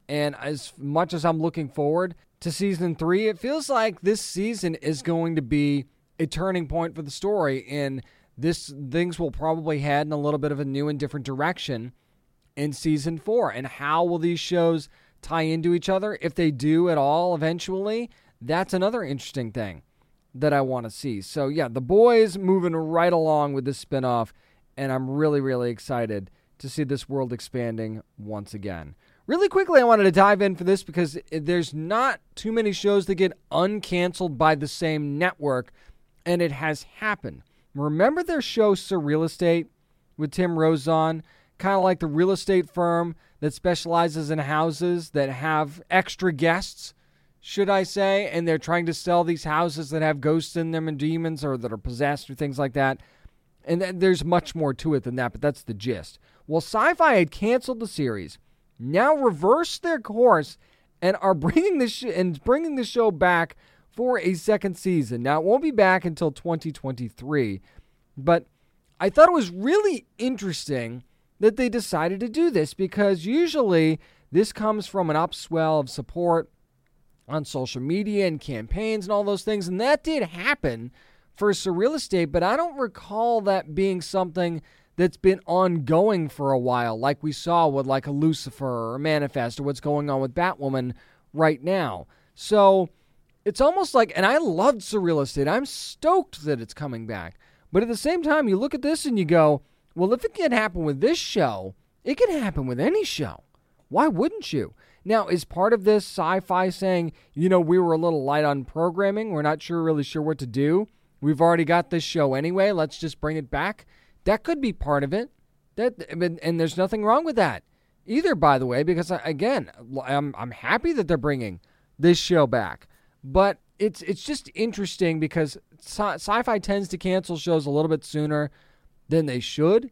And as much as I'm looking forward to season three, it feels like this season is going to be a turning point for the story, and this things will probably head in a little bit of a new and different direction in season four. And how will these shows tie into each other, if they do at all eventually? That's another interesting thing that I want to see. So yeah, The Boys moving right along with this spinoff, and I'm really, really excited to see this world expanding once again. Really quickly, I wanted to dive in for this because there's not too many shows that get uncanceled by the same network, and it has happened. Remember their show Surreal Estate with Tim Rozon? Kind of like the real estate firm that specializes in houses that have extra guests, should I say, and they're trying to sell these houses that have ghosts in them and demons or that are possessed or things like that. And th- there's much more to it than that, but that's the gist. Well, Sci-Fi had canceled the series, now reversed their course, and are bringing the sh- and bringing the show back for a second season. Now, it won't be back until twenty twenty-three, but I thought it was really interesting that they decided to do this, because usually this comes from an upswell of support on social media and campaigns and all those things, and that did happen for Surreal Estate, but I don't recall that being something that's been ongoing for a while, like we saw with like a Lucifer or Manifest or what's going on with Batwoman right now. So it's almost like, and I loved Surreal Estate. I'm stoked that it's coming back. But at the same time, you look at this and you go, well, if it can happen with this show, it can happen with any show. Why wouldn't you? Now, is part of this Sci-Fi saying, you know, we were a little light on programming, we're not sure really sure what to do, we've already got this show anyway, let's just bring it back? That could be part of it. That and there's nothing wrong with that either, by the way, because, again, I'm I'm happy that they're bringing this show back. But it's it's just interesting because sci- Sci-Fi tends to cancel shows a little bit sooner than they should.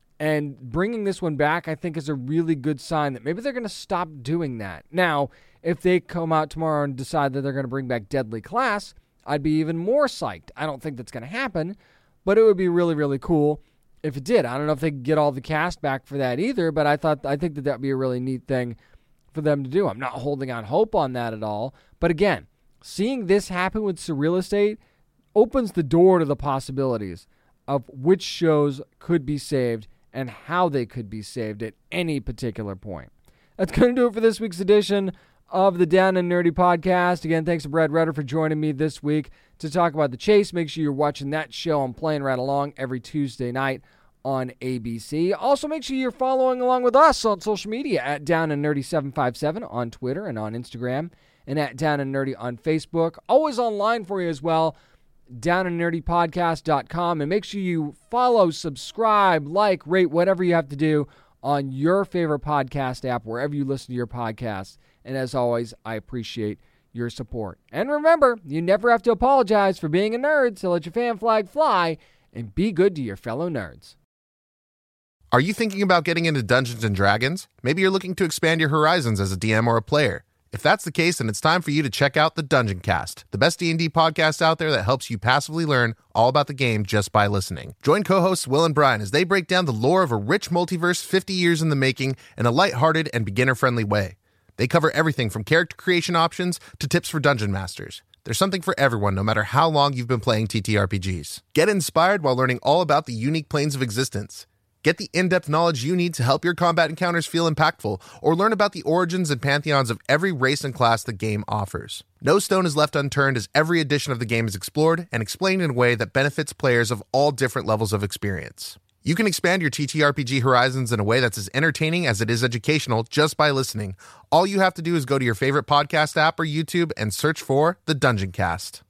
And bringing this one back, I think, is a really good sign that maybe they're going to stop doing that. Now, if they come out tomorrow and decide that they're going to bring back Deadly Class, I'd be even more psyched. I don't think that's going to happen, but it would be really, really cool if it did. I don't know if they could get all the cast back for that either, but I thought I think that that would be a really neat thing for them to do. I'm not holding out hope on that at all. But again, seeing this happen with Surreal Estate opens the door to the possibilities of which shows could be saved and how they could be saved at any particular point. That's going to do it for this week's edition of the Down and Nerdy podcast. Again, thanks to Brad Rutter for joining me this week to talk about The Chase. Make sure you're watching that show on Playing Right Along every Tuesday night on A B C. Also, make sure you're following along with us on social media at Down and Nerdy seven five seven on Twitter and on Instagram, and at Down and Nerdy on Facebook. Always online for you as well, down and nerdy podcast dot com. And make sure you follow, subscribe, like, rate, whatever you have to do on your favorite podcast app, wherever you listen to your podcasts. And as always, I appreciate your support. And remember, you never have to apologize for being a nerd, so let your fan flag fly and be good to your fellow nerds. Are you thinking about getting into Dungeons and Dragons? Maybe you're looking to expand your horizons as a D M or a player. If that's the case, then it's time for you to check out the Dungeon Cast, the best D and D podcast out there that helps you passively learn all about the game just by listening. Join co-hosts Will and Brian as they break down the lore of a rich multiverse fifty years in the making in a lighthearted and beginner-friendly way. They cover everything from character creation options to tips for dungeon masters. There's something for everyone, no matter how long you've been playing T T R P Gs. Get inspired while learning all about the unique planes of existence. Get the in-depth knowledge you need to help your combat encounters feel impactful, or learn about the origins and pantheons of every race and class the game offers. No stone is left unturned as every edition of the game is explored and explained in a way that benefits players of all different levels of experience. You can expand your T T R P G horizons in a way that's as entertaining as it is educational just by listening. All you have to do is go to your favorite podcast app or YouTube and search for The Dungeon Cast.